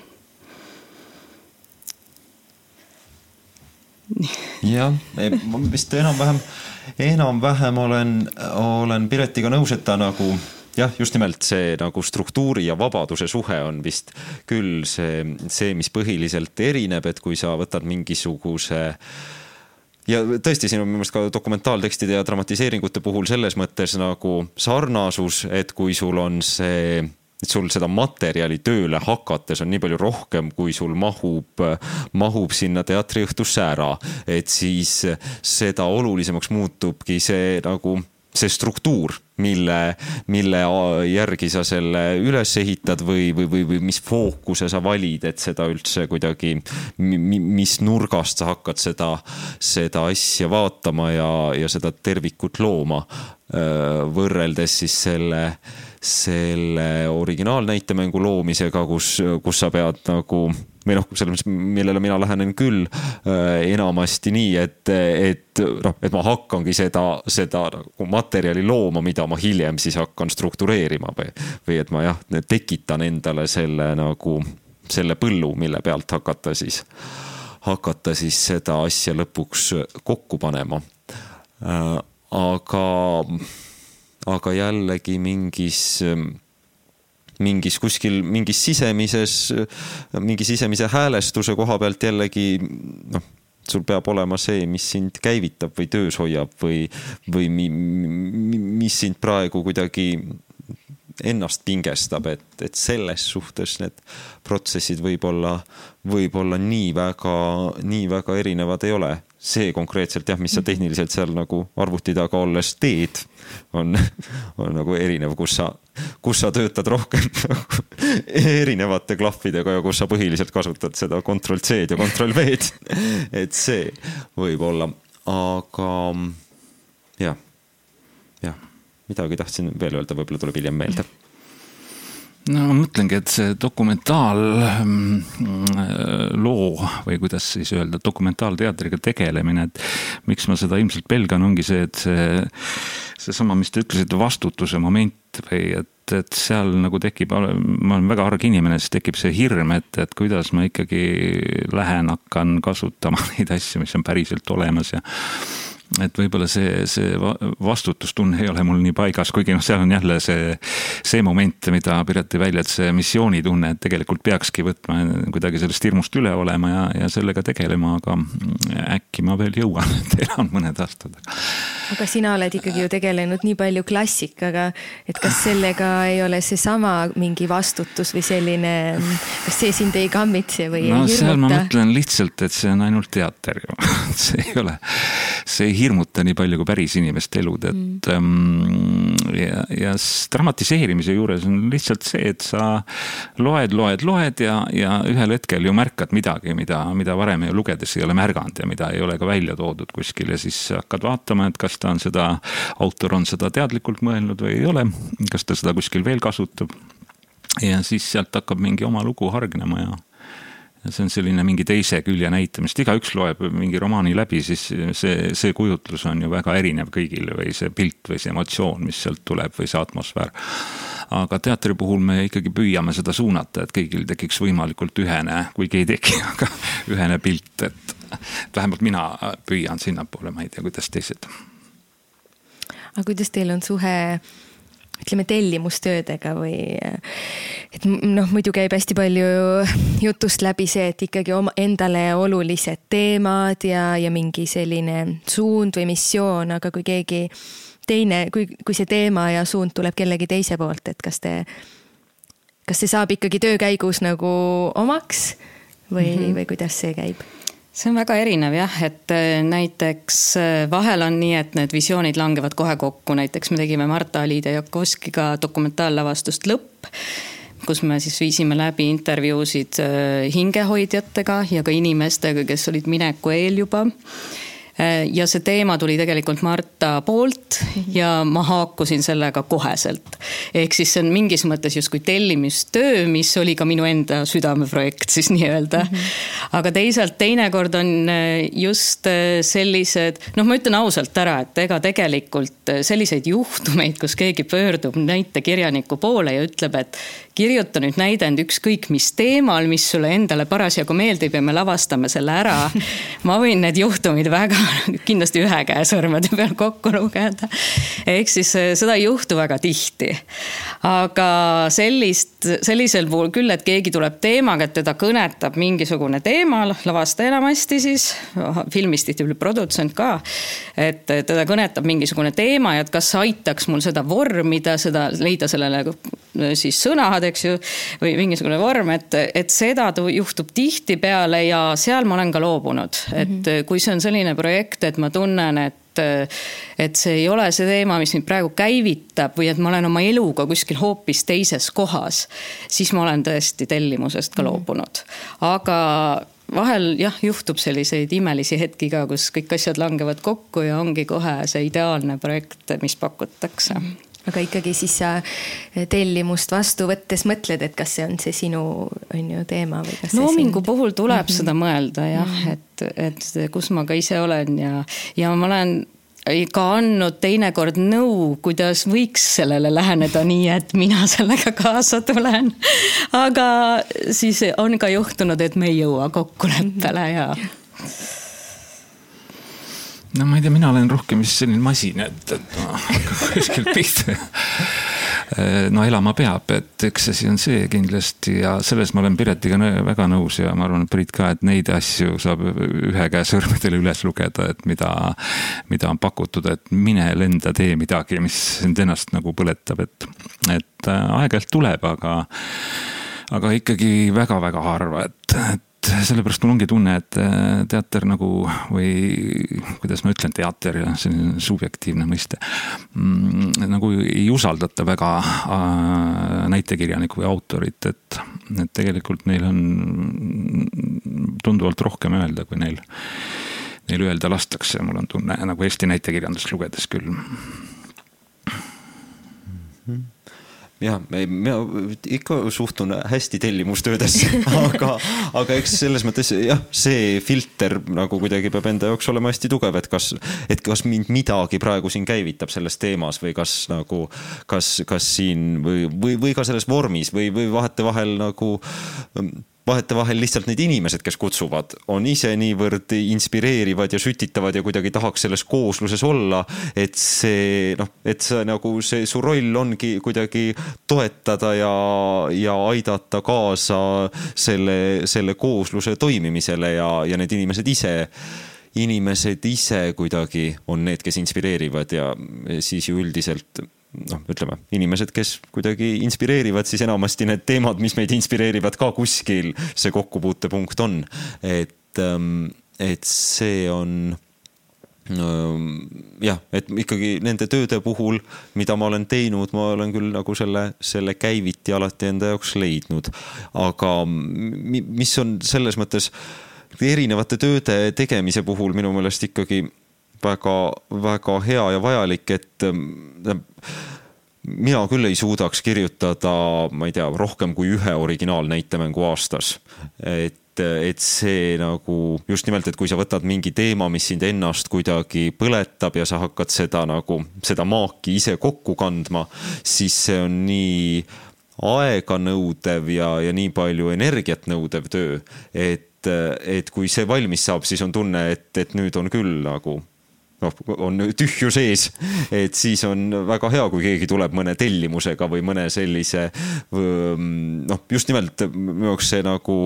Jah, ma vist enam-vähem, enam-vähem olen, olen Piretiga nõus, et ta nagu jah, just nimelt see nagu struktuuri ja vabaduse suhe on vist küll see, see, mis põhiliselt erineb, et kui sa võtad mingisuguse ja tõesti siin on minu meelest ka dokumentaaltekstide ja dramatiseeringute puhul selles mõttes nagu sarnasus, et kui sul on see et sul seda materjali tööle hakates on nii palju rohkem, kui sul mahub, mahub sinna teatriõhtusse ära, et siis seda olulisemaks muutubki see nagu see struktuur, mille, mille järgi sa selle üles ehitad või, või, või, või mis fookuse sa valid, et seda üldse kuidagi, mis nurgast sa hakkad seda, seda asja vaatama ja, ja seda tervikut looma võrreldes siis selle, selle originaalnäitemängu loomisega, kus, kus sa pead nagu või noh, selles mõttes, millele mina lähenen küll enamasti nii, et, et, noh, et ma hakkangi seda, seda nagu materjali looma, mida ma hiljem siis hakkan struktureerima või, või et ma jah, tekitan endale selle nagu selle põllu, mille pealt hakata siis, hakata siis seda asja lõpuks kokku panema. Aga, aga jällegi mingis mingis kuskil, mingis sisemises, mingi sisemise häälestuse koha pealt jällegi, noh, sul peab olema see, mis sind käivitab või töös hoiab või, või mi, mis sind praegu kuidagi ennast pingestab, et, et selles suhtes need protsessid võib-olla, võib-olla nii väga, nii väga erinevad ei ole. See konkreetselt jah, mis sa tehniliselt seal nagu arvuti taga olles teed, on, on nagu erinev, kus sa, kus sa töötad rohkem erinevate klahvidega ja kus sa põhiliselt kasutad seda Ctrl-C-d ja Ctrl-V-d. Et see võib olla, aga jah, jah, midagi tahtsin veel öelda, võib-olla tuleb hiljem meelde. No ma mõtlengi, et see dokumentaalloo või kuidas siis öelda, dokumentaalteatriga tegelemine, et miks ma seda ilmselt pelgan, ongi see, et see, see sama, mis te ütlesite, vastutuse moment või et, et seal nagu tekib, ma olen väga arg inimene, siis tekib see hirm, et, et kuidas ma ikkagi lähen, hakkan kasutama neid asju, mis on päriselt olemas ja et võib-olla see, see vastutustunne ei ole mul nii paigas, kuigi noh, seal on jälle see, see moment, mida Pireti välja, et see missioonitunne, et tegelikult peakski võtma kuidagi sellest hirmust üle olema ja, ja sellega tegelema, aga äkki ma veel jõuan, et elan mõned aastad. Aga sina oled ikkagi ju tegelenud nii palju klassikaga, et kas sellega ei ole see sama mingi vastutus või selline, kas see sind ei kammitse või no, ei hirmuta? Seal ma mõtlen lihtsalt, et see on ainult teater ju. See ei ole, see ei hirmuta nii palju kui päris inimeste elud, et mm. ja, ja dramatiseerimise juures on lihtsalt see, et sa loed, loed, loed ja, ja ühel hetkel ju märkad midagi, mida, mida varem ju lugedes ei ole märganud ja mida ei ole ka välja toodud kuskil ja siis hakkad vaatama, et kas ta on seda, autor on seda teadlikult mõelnud või ei ole, kas ta seda kuskil veel kasutab. Ja siis sealt hakkab mingi oma lugu hargnema ja, ja see on selline mingi teise külje näitamist. Iga üks loeb mingi romaani läbi, siis see, see kujutlus on ju väga erinev kõigile või see pilt või see emotsioon, mis sealt tuleb või see atmosfäär. Aga teatri puhul me ikkagi püüame seda suunata, et kõigil tekiks võimalikult ühene, kuigi ei teki, aga ühene pilt, et vähemalt mina püüan sinnapoole, ma ei tea, kuidas teised. Aga kuidas teil on suhe ütleme tellimustöödega või et noh, muidu käib hästi palju jutust läbi see, et ikkagi oma endale olulised teemad ja, ja mingi selline suund või missioon, aga kui keegi teine, kui, kui see teema ja suund tuleb kellegi teise poolt, et kas te, kas see saab ikkagi töö käigus nagu omaks või, mm-hmm. või kuidas see käib? See on väga erinev jah, et näiteks vahel on nii, et need visioonid langevad kohe kokku. Näiteks me tegime Marta Aliide Jakovskiga dokumentaallavastust Lõpp, kus me siis viisime läbi intervjuusid hingehoidjatega ja ka inimestega, kes olid mineku eel juba. Ja see teema tuli tegelikult Marta poolt ja ma haakusin sellega koheselt. Ehk siis see on mingis mõttes just kui tellimistöö, mis oli ka minu enda südameprojekt siis nii öelda. Mm-hmm. Aga teisalt teinekord on just sellised, noh ma ütlen ausalt ära, et ega tegelikult selliseid juhtumeid, kus keegi pöördub näitekirjaniku poole ja ütleb, et kirjuta nüüd näidend ükskõik mis teemal, mis sulle endale parasjagu meeldib ja me lavastame selle ära. Ma võin need juhtumid väga kindlasti ühe käe sõrmede peal kokku lugeda. Ehk siis seda ei juhtu väga tihti. Aga sellist, sellisel puhul küll, et keegi tuleb teemaga, et teda kõnetab mingisugune teema, lavasta enamasti siis, filmist tihti produtsent ka, et teda kõnetab mingisugune teema ja et kas aitaks mul seda vormida, seda leida sellele siis sõnad, eks ju, või mingisugune vorm, et, et seda juhtub tihti peale ja seal ma olen ka loobunud. Et kui see on selline projekt, et ma tunnen, et, et see ei ole see teema, mis nüüd praegu käivitab või et ma olen oma eluga kuskil hoopis teises kohas, siis ma olen tõesti tellimusest ka loobunud. Aga vahel jah, juhtub selliseid imelisi hetki ka, kus kõik asjad langevad kokku ja ongi kohe see ideaalne projekt, mis pakutakse. Aga ikkagi siis sa tellimust vastu võttes mõtled, et kas see on see sinu on ju, teema või kas loomingu sind... puhul tuleb mm-hmm. seda mõelda jah, mm-hmm. et, et kus ma ka ise olen ja, ja ma olen ka andnud teinekord nõu, kuidas võiks sellele läheneda nii, et mina sellega kaasa tulen. Aga siis on ka juhtunud, et me ei jõua kokkuleppele ja no ma ei tea, mina olen rohkem vist selline masin, et, et ma hakkan kuskil pihta. No elama peab, et eks see on see kindlasti ja selles ma olen Piretiga väga nõus ja ma arvan, et Priit ka, et neid asju saab ühe käe sõrmedele üles lugeda, et mida, mida on pakutud, et mine lenda tee midagi, mis ennast nagu põletab, et, et aeg-ajalt tuleb, aga, aga ikkagi väga-väga harva, et, et sellepärast mul ongi tunne, et teater nagu või kuidas ma ütlen teater ja see on subjektiivne mõiste nagu ei usaldata väga näitekirjaniku või autorit, et, et tegelikult neil on tunduvalt rohkem öelda, kui neil, neil öelda lastakse, mul on tunne nagu Eesti näitekirjandust lugedes küll. jah, ma ikka suhtun hästi tellimustöödesse, aga, aga eks selles mõttes jah, see filter nagu kuidagi peab enda jaoks olema hästi tugev, et kas, et kas mind midagi praegu siin käivitab selles teemas või kas nagu, kas, kas siin või, või, või ka selles vormis või, või vahete vahel nagu vahete vahel lihtsalt need inimesed, kes kutsuvad, on ise niivõrd inspireerivad ja sütitavad ja kuidagi tahaks selles koosluses olla, et see, noh, et see nagu see su roll ongi kuidagi toetada ja, ja aidata kaasa selle, selle koosluse toimimisele ja, ja need inimesed ise inimesed ise kuidagi on need, kes inspireerivad ja siis ju üldiselt noh, ütleme, inimesed, kes kuidagi inspireerivad, siis enamasti need teemad, mis meid inspireerivad ka kuskil see kokkupuutepunkt on. Et, et see on, jah, et ikkagi nende tööde puhul, mida ma olen teinud, ma olen küll nagu selle, selle käiviti alati enda jaoks leidnud. Aga mis on selles mõttes erinevate tööde tegemise puhul minu meelest ikkagi väga, väga hea ja vajalik, et mina küll ei suudaks kirjutada, ma ei tea, rohkem kui ühe originaalnäitemängu aastas. Et et see nagu just nimelt, et kui sa võtad mingi teema, mis sind ennast kuidagi põletab ja sa hakkad seda nagu, seda maaki ise kokku kandma, siis see on nii aega nõudev ja, ja nii palju energiat nõudev töö, et, et kui see valmis saab, siis on tunne, et, et nüüd on küll nagu noh, on tühju sees, et siis on väga hea, kui keegi tuleb mõne tellimusega või mõne sellise noh, just nimelt minu jaoks see nagu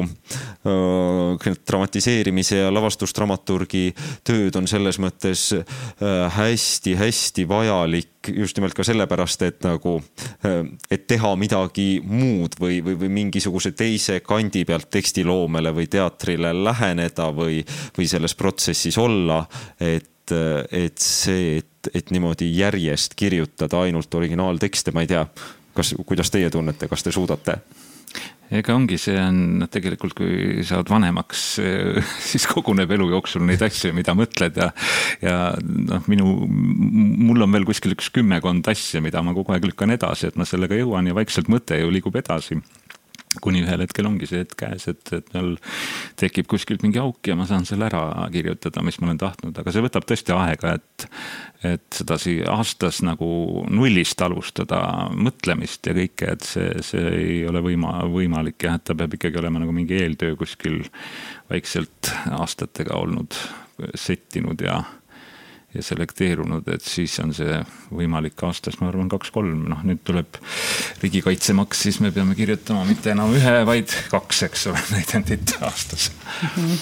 dramatiseerimise ja lavastusdramaturgi tööd on selles mõttes hästi-hästi vajalik just nimelt ka sellepärast, et nagu, et teha midagi muud või, või, või mingisuguse teise kandi pealt tekstiloomele või teatrile läheneda või, või selles protsessis olla, et et see, et, et niimoodi järjest kirjutada ainult originaaltekste, ma ei tea, kas, kuidas teie tunnete, kas te suudate? Ega ongi, see on tegelikult, kui saad vanemaks, siis koguneb elu jooksul neid asju, mida mõtled ja, ja noh, minu, mul on veel kuskil üks kümmekond asja, mida ma kogu aeg lükkan edasi, et ma sellega jõuan ja vaikselt mõte ju liigub edasi. Kuni ühel hetkel ongi see hetk käes, et, et meil tekib kuskilt mingi auk ja ma saan selle ära kirjutada, mis ma olen tahtnud, aga see võtab tõesti aega, et, et seda siia aastas nagu nullist alustada mõtlemist ja kõike, et see, see ei ole võima, võimalik ja et ta peab ikkagi olema nagu mingi eeltöö kuskil vaikselt aastatega olnud settinud ja ja selekteerunud, et siis on see võimalik aastas, ma arvan, kaks-kolm. Noh, nüüd tuleb riigikaitsemaks, siis me peame kirjutama mitte enam ühe, vaid kaks, eks ole, näidendit aastas. Mm-hmm.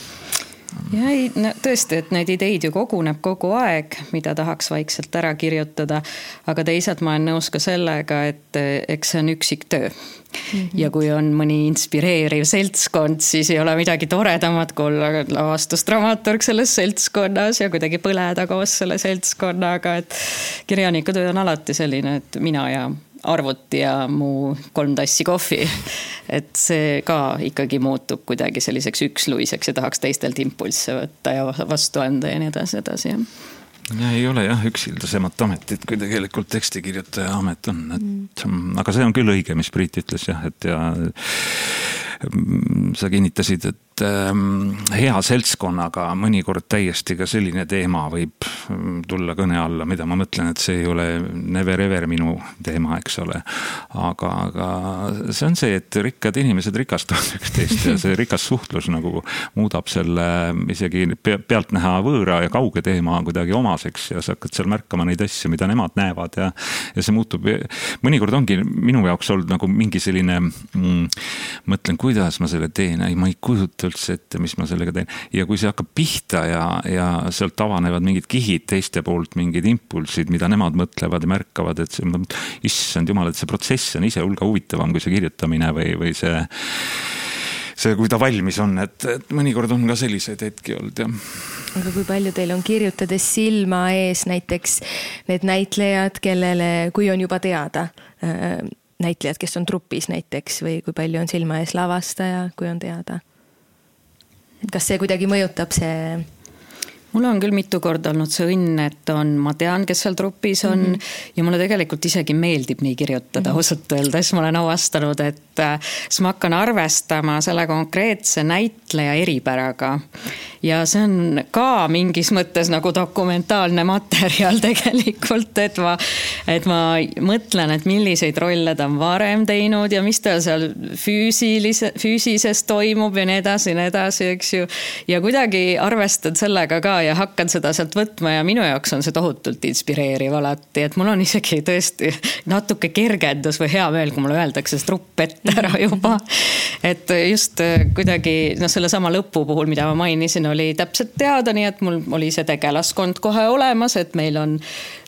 Ja ei, no, tõesti, et neid ideid ju koguneb kogu aeg, mida tahaks vaikselt ära kirjutada, aga teisalt ma olen nõus ka sellega, et eks see on üksik töö. Mm-hmm. Ja kui on mõni inspireeriv seltskond, siis ei ole midagi toredamat, kui olla lavastusdramaturg selles seltskonnas ja kuidagi põleda koos selle seltskonnaga, et kirjanikutöö on alati selline, et mina ja arvuti ja mu kolm tassi kohvi, et see ka ikkagi muutub kuidagi selliseks üksluiseks ja tahaks teistelt impulsse võtta ja vastu anda ja nii edasi, edasi. Ja ei ole jah üksildasemat ametit, kui tegelikult tekstikirjutaja amet on. Et, aga see on küll õige, mis Priit ütles jah, et ja sa kinnitasid, et ähm, hea seltskonnaga mõnikord täiesti ka selline teema võib tulla kõne alla, mida ma mõtlen, et see ei ole never ever minu teema, eks ole. Aga, aga see on see, et rikkad inimesed rikastuvad üksteist ja see rikas suhtlus nagu muudab selle isegi pealt näha võõra ja kauge teema kuidagi omaseks ja sa hakkad seal märkama neid asju, mida nemad näevad ja, ja see muutub, mõnikord ongi minu jaoks olnud nagu mingi selline mm, mõtlen, kuidas ma selle teen, ei, ma ei kujuta üldse ette, mis ma sellega teen. Ja kui see hakkab pihta ja, ja sealt avanevad mingid kihid teiste poolt, mingid impulsid, mida nemad mõtlevad ja märkavad, et see, issand jumal, et see protsess on ise hulga huvitavam kui see kirjutamine või, või see, see, kui ta valmis on, et, et mõnikord on ka selliseid hetki olnud, jah. Aga kui palju teil on kirjutades silma ees näiteks need näitlejad, kellele, kui on juba teada, näitlejad, kes on trupis näiteks või kui palju on silma ees lavastaja, kui on teada? Kas see kuidagi mõjutab see? Mul on küll mitu korda olnud see õnn, et on, ma tean, kes seal trupis on mm-hmm. ja mulle tegelikult isegi meeldib nii kirjutada, mm-hmm. ausalt öeldes ma olen avastanud, et siis ma hakkan arvestama selle konkreetse näitleja eripäraga ja see on ka mingis mõttes nagu dokumentaalne materjal tegelikult, et ma, et ma mõtlen, et milliseid rolle ta on varem teinud ja mis ta seal füüsilise, füüsises toimub ja nii edasi, nii edasi, eks ju, ja kuidagi arvestad sellega ka ja hakkan seda sealt võtma ja minu jaoks on see tohutult inspireeriv alati, et mul on isegi tõesti natuke kergendus või hea meel, kui mulle öeldakse see trupp ette ära juba. Et just kuidagi no, selle sama lõpu puhul, mida ma mainisin, oli täpselt teada, nii et mul oli see tegelaskond kohe olemas, et meil on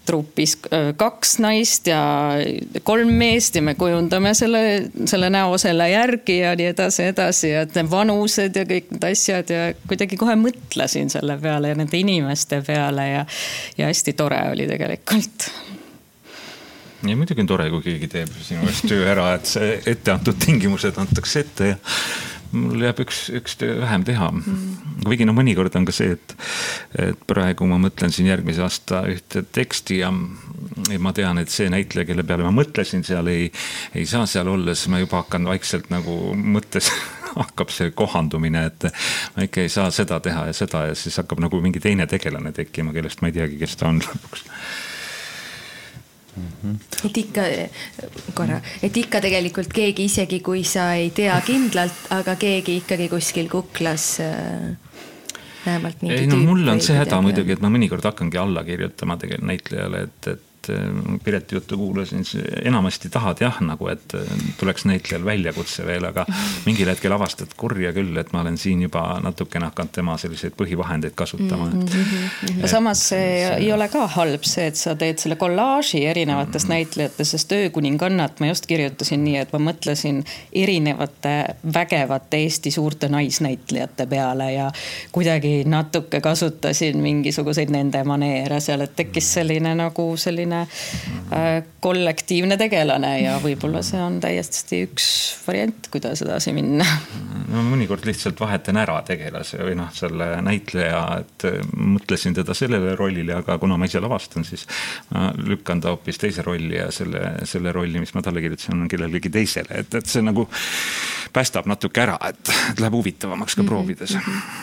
trupis kaks naist ja kolm meest ja me kujundame selle, selle näo selle järgi ja nii edasi, edasi ja need vanused ja kõik need asjad ja kuidagi kohe mõtlesin selle peale ja nende inimeste peale ja, ja hästi tore oli tegelikult. Ja muidugi on tore, kui keegi teeb sinu eest töö ära, et see etteantud tingimused antakse ette ja mul jääb üks, üks töö vähem teha. Kuigi no mõnikord on ka see, et, et praegu ma mõtlen siin järgmise aasta ühte teksti ja, ja ma tean, et see näitleja, kelle peale ma mõtlesin, seal ei, ei saa seal olla, siis ma juba hakkan vaikselt nagu mõttes hakkab see kohandumine, et ma ikka ei saa seda teha ja seda ja siis hakkab nagu mingi teine tegelane tekkima, kellest ma ei teagi, kes ta on lõpuks. Mm-hmm. Et ikka korra, et ikka tegelikult keegi isegi kui sa ei tea kindlalt, aga keegi ikkagi kuskil kuklas vähemalt mingi ei, no, mul on see häda muidugi, et ma mõnikord hakkangi alla kirjutama tegelikult näitlejale, et, et Pireti juttu kuulasin, enamasti tahad jah, nagu et tuleks näitlejal väljakutse veel, aga mingil hetkel avastad kurja küll, et ma olen siin juba natukene hakanud tema selliseid põhivahendeid kasutama. Mm-hmm. Et, samas see ei ole ka halb see, et sa teed selle kollaaži erinevatest mm-hmm. näitlejatest, sest Öökuningannat ma just kirjutasin nii, et ma mõtlesin erinevate vägevate Eesti suurte naisnäitlejate peale ja kuidagi natuke kasutasin mingisuguseid nende maneere seal, et tekkis selline nagu selline kollektiivne tegelane ja võib-olla see on täiesti üks variant, kuidas edasi minna. No, mõnikord lihtsalt vahetan ära tegelase või noh, selle näitleja, et mõtlesin teda sellele rollile, aga kuna ma ise lavastan, siis ma lükkan ta hoopis teise rolli ja selle, selle rolli, mis ma talle kirjutasin, on kellelegi teisele, et, et see nagu päästab natuke ära, et, et läheb huvitavamaks ka proovides.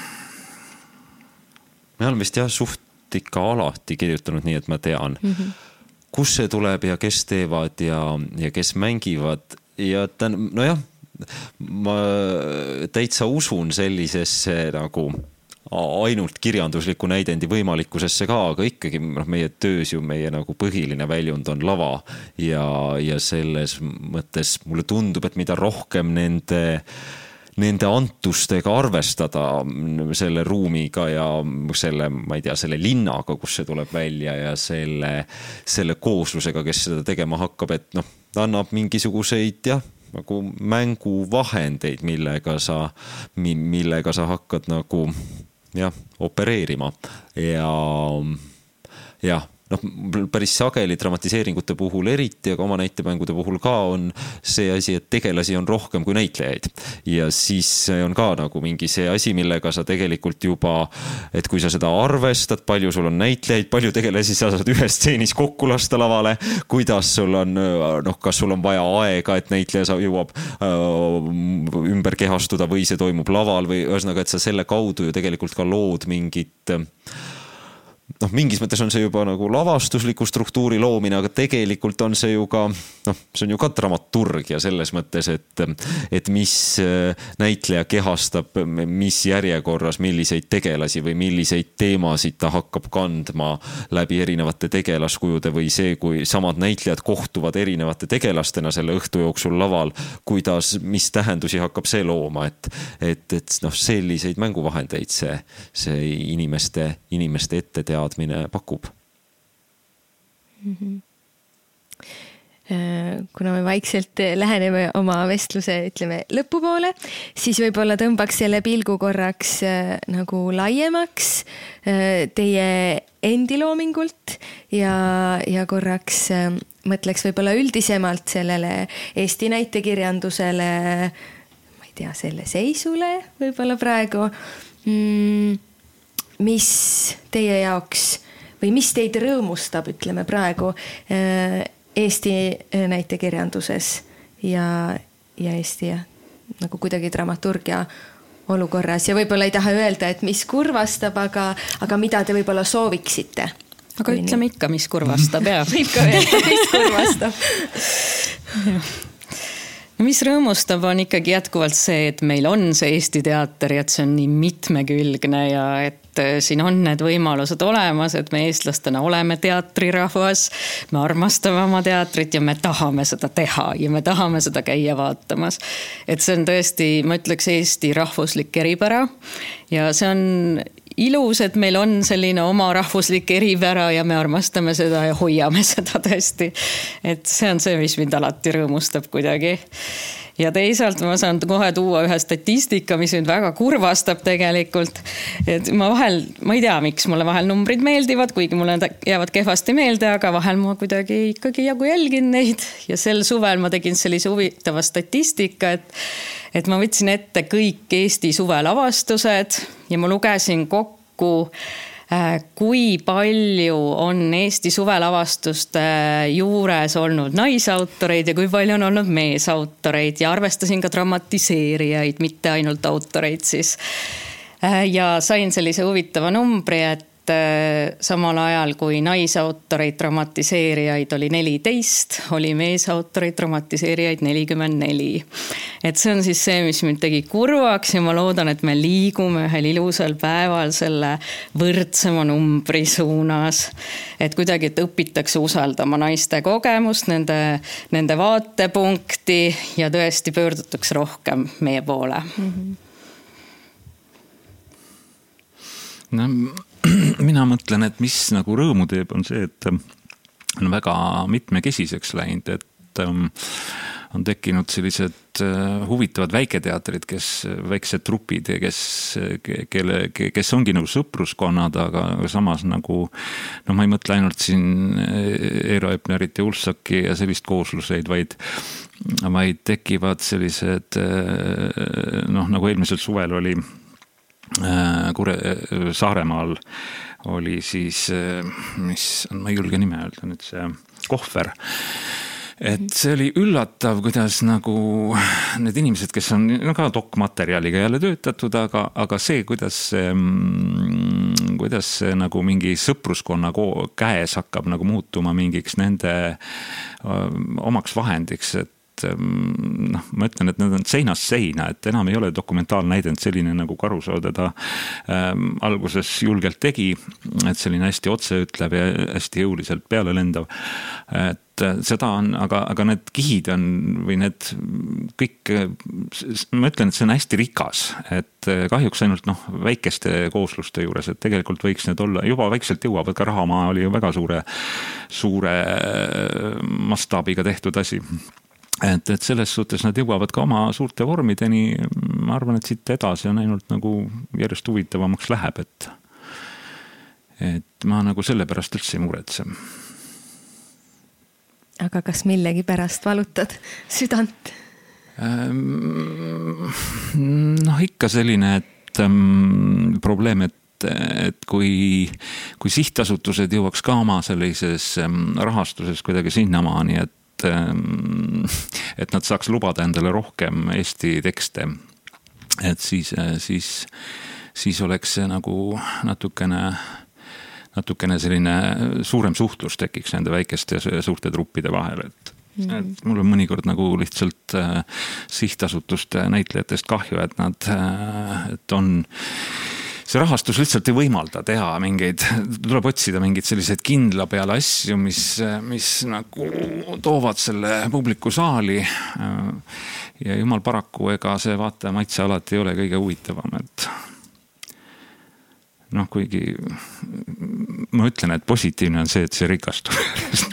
Me oleme vist jah suht ikka alati kirjutanud nii, et ma tean mm-hmm. kus see tuleb ja kes teevad ja, ja kes mängivad ja tän, no jah, ma täitsa usun sellisesse nagu ainult kirjandusliku näidendi võimalikkusesse ka, aga ikkagi meie töös ju meie nagu põhiline väljund on lava ja, ja selles mõttes mulle tundub, et mida rohkem nende nende antustega arvestada selle ruumiga ja selle, ma ei tea, selle linnaga, kus see tuleb välja ja selle, selle kooslusega, kes seda tegema hakkab, et noh, ta annab mingisuguseid jah, nagu mänguvahendeid, millega sa, millega sa hakkad nagu jah, opereerima ja jah, noh, päris sageli dramatiseeringute puhul eriti, aga oma näitemängude puhul ka on see asi, et tegelasi on rohkem kui näitlejaid. Ja siis on ka nagu mingi see asi, millega sa tegelikult juba, et kui sa seda arvestad, palju sul on näitlejaid, palju tegelasi sa saad ühes stseenis kokku lasta lavale, kuidas sul on, noh, kas sul on vaja aega, et näitleja jõuab äh, ümber kehastuda või see toimub laval või ühesõnaga, et sa selle kaudu ju tegelikult ka lood mingit noh, mingis mõttes on see juba nagu lavastusliku struktuuri loomine, aga tegelikult on see ju ka, noh, see on ju ka dramaturgia selles mõttes, et, et mis näitleja kehastab, mis järjekorras, milliseid tegelasi või milliseid teemasid ta hakkab kandma läbi erinevate tegelaskujude või see, kui samad näitlejad kohtuvad erinevate tegelastena selle õhtu jooksul laval, kuidas, mis tähendusi hakkab see looma, et, et, et noh, selliseid mänguvahendeid see, see inimeste, inimeste ette teadmine pakub. Mm-hmm. Kuna me vaikselt läheneme oma vestluse, ütleme, lõpupoole, siis võib-olla tõmbaks selle pilgu korraks nagu laiemaks teie endi loomingult ja, ja korraks mõtleks võib-olla üldisemalt sellele Eesti näitekirjandusele, ma ei tea, selle seisule võib-olla praegu. Mm, mis teie jaoks või mis teid rõõmustab, ütleme praegu Eesti näitekirjanduses ja, ja Eesti ja, nagu kuidagi dramaturgia olukorras ja võib-olla ei taha öelda, et mis kurvastab, aga, aga mida te võib-olla sooviksite? Aga ütleme nii. Ikka, mis kurvastab, jah. Ikka öelda, mis kurvastab. Mis rõõmustab on ikkagi jätkuvalt see, et meil on see Eesti teater ja et see on nii mitmekülgne ja et siin on need võimalused olemas, et me eestlastena oleme teatrirahvas, me armastame oma teatrit ja me tahame seda teha ja me tahame seda käia vaatamas. Et see on tõesti, ma ütleks, Eesti rahvuslik eripära ja see on ilus, et meil on selline oma rahvuslik eripära ja me armastame seda ja hoiame seda tõesti. Et see on see, mis mind alati rõõmustab kuidagi. Ja teisalt ma saan kohe tuua ühe statistika, mis nüüd väga kurvastab tegelikult. Et ma vahel, ma ei tea, miks mulle vahel numbrid meeldivad, kuigi mulle jäävad kehvasti meelde, aga vahel ma kuidagi ikkagi jagu jälgin neid. Ja sel suvel ma tegin sellise huvitava statistika, et, et ma võtsin ette kõik Eesti suvelavastused ja ma lugesin kokku, kui palju on Eesti suvelavastuste juures olnud naisautoreid ja kui palju on olnud meesautoreid ja arvestasin ka dramatiseerijaid, mitte ainult autoreid siis. Ja sain sellise huvitava numbri, et samal ajal kui naisautoreid dramatiseerijaid oli neliteist, oli meesautoreid dramatiseerijaid nelikümmend neli. Et see on siis see, mis mind tegi kurvaks ja ma loodan, et me liigume ühel ilusal päeval selle võrdsema numbri suunas. Et kuidagi, et õpitakse usaldama naiste kogemust, nende, nende vaatepunkti ja tõesti pöördutakse rohkem meie poole. Mm-hmm. No, mina mõtlen, et mis nagu rõõmu teeb, on see, et on väga mitmekesiseks läinud, et on tekkinud sellised huvitavad väiketeatrid, kes, väiksed trupid, kes, kelle, kes ongi nagu sõpruskonnad, aga samas nagu, no ma ei mõtle ainult siin Eero Epnerit ja Ulfsaki ja sellist koosluseid, vaid, vaid tekivad sellised, noh, nagu eelmisel suvel oli Kure, Saaremaal oli siis, mis on, ma ei julge nime öelda nüüd, see Kohver. Et see oli üllatav, kuidas nagu need inimesed, kes on no, ka dokmaterjaliga jälle töötatud, aga, aga see, kuidas, kuidas see nagu mingi sõpruskonna käes hakkab nagu muutuma mingiks nende omaks vahendiks, et noh, ma ütlen, et need on seinast seina, et enam ei ole dokumentaalnäidend selline nagu Karusoo teda ähm, alguses julgelt tegi, et selline hästi otse ütleb ja hästi jõuliselt peale lendav. Et seda on, aga, aga need kihid on või need kõik, ma ütlen, et see on hästi rikas, et kahjuks ainult noh, väikeste koosluste juures, et tegelikult võiks need olla, juba väikselt jõuavad, ka Rahamaa oli ju väga suure, suure mastaabiga tehtud asi. Et, et selles suhtes nad jõuavad ka oma suurte vormideni, ma arvan, et siit edasi on ainult nagu järjest huvitavamaks läheb, et, et ma nagu selle pärast üldse ei muretse. Aga kas millegi pärast valutad südant? Noh, ikka selline, et ähm, probleem, et, et kui, kui sihtasutused jõuaks ka oma sellises ähm, rahastuses kuidagi sinnamaani, et et nad saaks lubada endale rohkem Eesti tekste, et siis, siis, siis oleks see nagu natukene, natukene selline suurem suhtlus tekiks nende väikeste ja suurte truppide vahel, et, mm. et mul on mõnikord nagu lihtsalt äh, sihtasutuste näitlejatest kahju, et nad, äh, et on see rahastus lihtsalt ei võimalda teha mingeid, tuleb otsida mingeid selliseid kindla peale asju, mis, mis nagu toovad selle publiku saali ja jumal paraku, ega see vaataja maitse alati ei ole kõige huvitavam, et noh, kuigi ma ütlen, et positiivne on see, et see rikastub.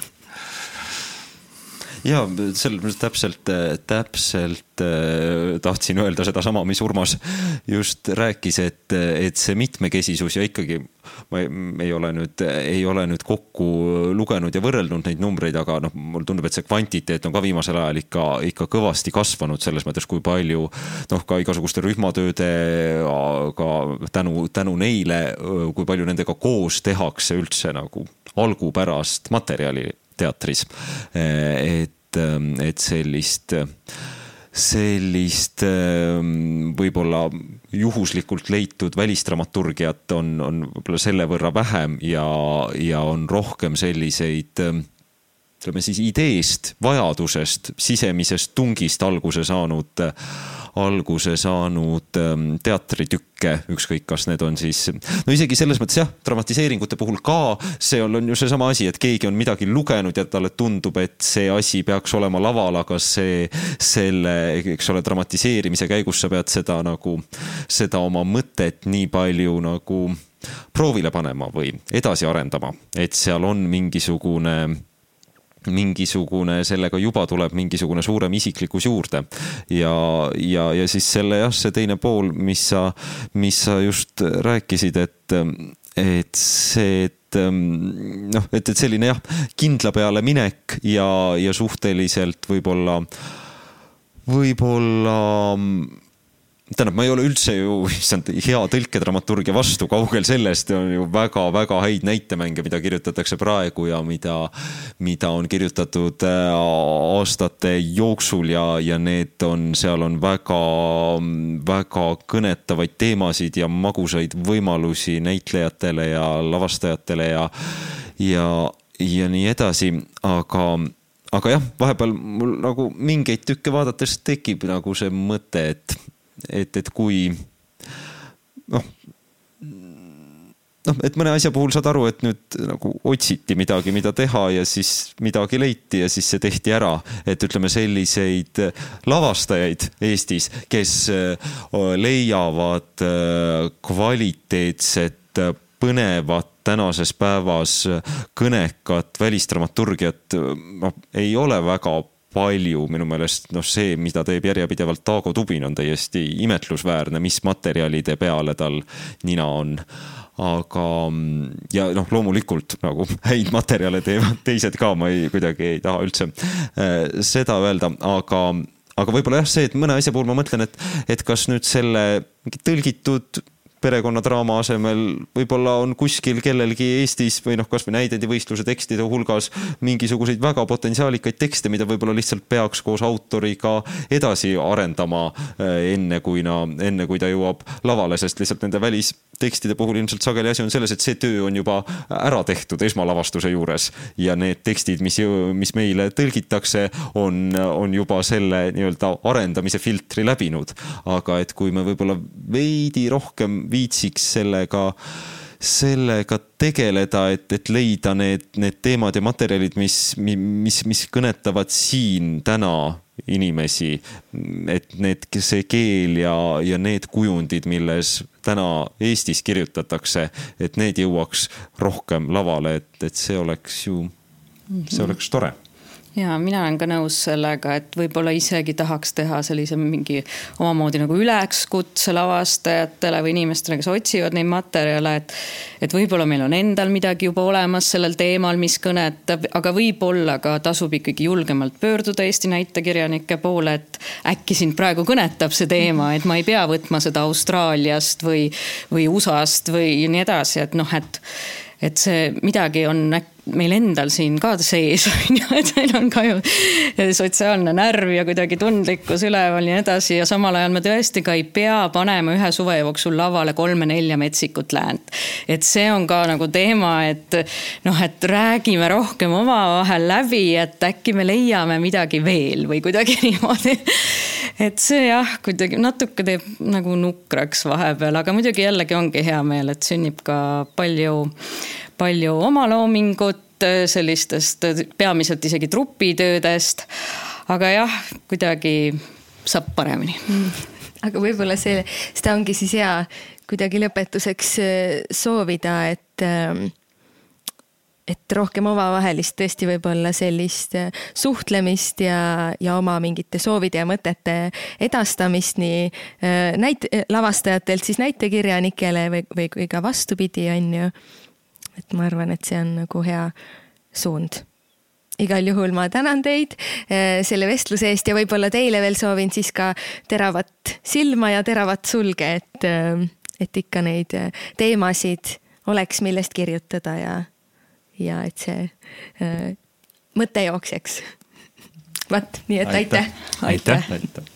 Ja selles täpselt, täpselt tahtsin öelda seda sama, mis Urmas just rääkis, et, et see mitmekesisus ja ikkagi ma ei ole nüüd, ei ole nüüd kokku lugenud ja võrreldnud neid numbreid, aga noh, mul tundub, et see kvantiteet on ka viimasel ajal ikka, ikka kõvasti kasvanud selles mõttes, kui palju noh, ka igasuguste rühmatööde, aga tänu, tänu neile, kui palju nendega koos tehakse üldse nagu algupärast materjali teatris, et, et sellist, sellist võib-olla juhuslikult leitud välistramaturgiat on, on võib-olla selle võrra vähem ja, ja on rohkem selliseid ütleme siis ideest, vajadusest, sisemisest tungist alguse saanud alguse saanud teatritükke, ükskõik kas need on siis, no isegi selles mõttes jah, dramatiseeringute puhul ka, see on, on ju see sama asi, et keegi on midagi lugenud ja talle tundub, et see asi peaks olema laval, aga see, selle, eks ole, dramatiseerimise käigus sa pead seda nagu, seda oma mõtet nii palju nagu proovile panema või edasi arendama, et seal on mingisugune, mingisugune, sellega juba tuleb mingisugune suurem isiklikkus juurde ja, ja, ja siis selle jah, see teine pool, mis sa, mis sa just rääkisid, et, et see, et noh, et, et selline jah, kindla peale minek ja, ja suhteliselt võib-olla, võib-olla tähendab, ma ei ole üldse ju hea tõlkedramaturgia vastu, kaugel sellest on ju väga-väga häid näitemänge, mida kirjutatakse praegu ja mida, mida on kirjutatud aastate jooksul ja, ja need on, seal on väga, väga kõnetavaid teemasid ja magusaid võimalusi näitlejatele ja lavastajatele ja, ja, ja nii edasi, aga aga jah, vahepeal mul nagu mingeid tükke vaadates tekib nagu see mõte, et et, et kui noh, noh, et mõne asja puhul saad aru, et nüüd nagu otsiti midagi, mida teha ja siis midagi leiti ja siis see tehti ära, et ütleme selliseid lavastajaid Eestis, kes leiavad kvaliteetset, põnevat tänases päevas kõnekat välisdramaturgiat, no, ei ole väga palju, minu meelest noh, see, mida teeb järjepidevalt Taago Tubin, on täiesti imetlusväärne, mis materjalide peale tal nina on. Aga ja noh, loomulikult nagu häid materjale teevad teised ka, ma ei, kuidagi ei taha üldse seda öelda, aga, aga võib-olla jah see, et mõne asja puhul ma mõtlen, et, et kas nüüd selle tõlgitud perekonnadraama asemel võib-olla on kuskil kellelgi Eestis või noh, kas või näidendivõistluse tekstide hulgas mingisuguseid väga potentsiaalikaid tekste, mida võib-olla lihtsalt peaks koos autoriga edasi arendama enne kui, na, enne kui ta jõuab lavale, sest lihtsalt nende välistekstide puhul ilmselt sageli asi on selles, et see töö on juba ära tehtud esmalavastuse juures ja need tekstid, mis, mis meile tõlgitakse, on, on juba selle nii-öelda arendamise filtri läbinud. Aga et kui me võib-olla veidi rohkem viitsiks sellega, sellega tegeleda, et, et leida need, need teemad ja materjalid, mis, mis, mis kõnetavad siin täna inimesi, et need, see keel ja, ja need kujundid, milles täna Eestis kirjutatakse, et need jõuaks rohkem lavale, et, et see oleks ju, see oleks tore. Ja mina olen ka nõus sellega, et võib-olla isegi tahaks teha sellise mingi omamoodi nagu ülekskutse lavastajatele või inimestele, kes otsivad neid materjale, et, et võib-olla meil on endal midagi juba olemas sellel teemal, mis kõnetab, aga võib-olla ka tasub ikkagi julgemalt pöörduda Eesti näitekirjanike poole, et äkki sind praegu kõnetab see teema, et ma ei pea võtma seda Austraaliast või, või U S A-st või nii edasi, et noh, et et see midagi on meil endal siin ka sees, et meil on ka ju sotsiaalne närv ja kuidagi tundlikkus üleval ja nii edasi ja samal ajal me tõesti ka ei pea panema ühe suve jooksul lavale kolme-nelja metsikut läänt. Et see on ka nagu teema, et noh, et räägime rohkem omavahel läbi, et äkki me leiame midagi veel või kuidagi niimoodi. Et see jah, kuidagi natuke teeb nagu nukraks vahepeal, aga muidugi jällegi ongi hea meel, et sünnib ka palju palju omaloomingut sellistest peamiselt isegi trupitöödest, aga jah, kuidagi saab paremini. Aga võib-olla see, seda ongi siis hea kuidagi lõpetuseks soovida, et et rohkem omavahelist tõesti võib-olla sellist suhtlemist ja, ja oma mingite soovide ja mõtete edastamist nii näit, lavastajatelt siis näitekirjanikele või, või, või ka vastupidi, on ju. Et ma arvan, et see on nagu hea suund. Igal juhul ma tänan teid selle vestluse eest ja võib-olla teile veel soovin siis ka teravat silma ja teravat sulge, et, et ikka neid teemasid oleks millest kirjutada ja, ja et see äh, mõte jookseks. Vat, nii et aitäh. Aitäh. aitäh. aitäh.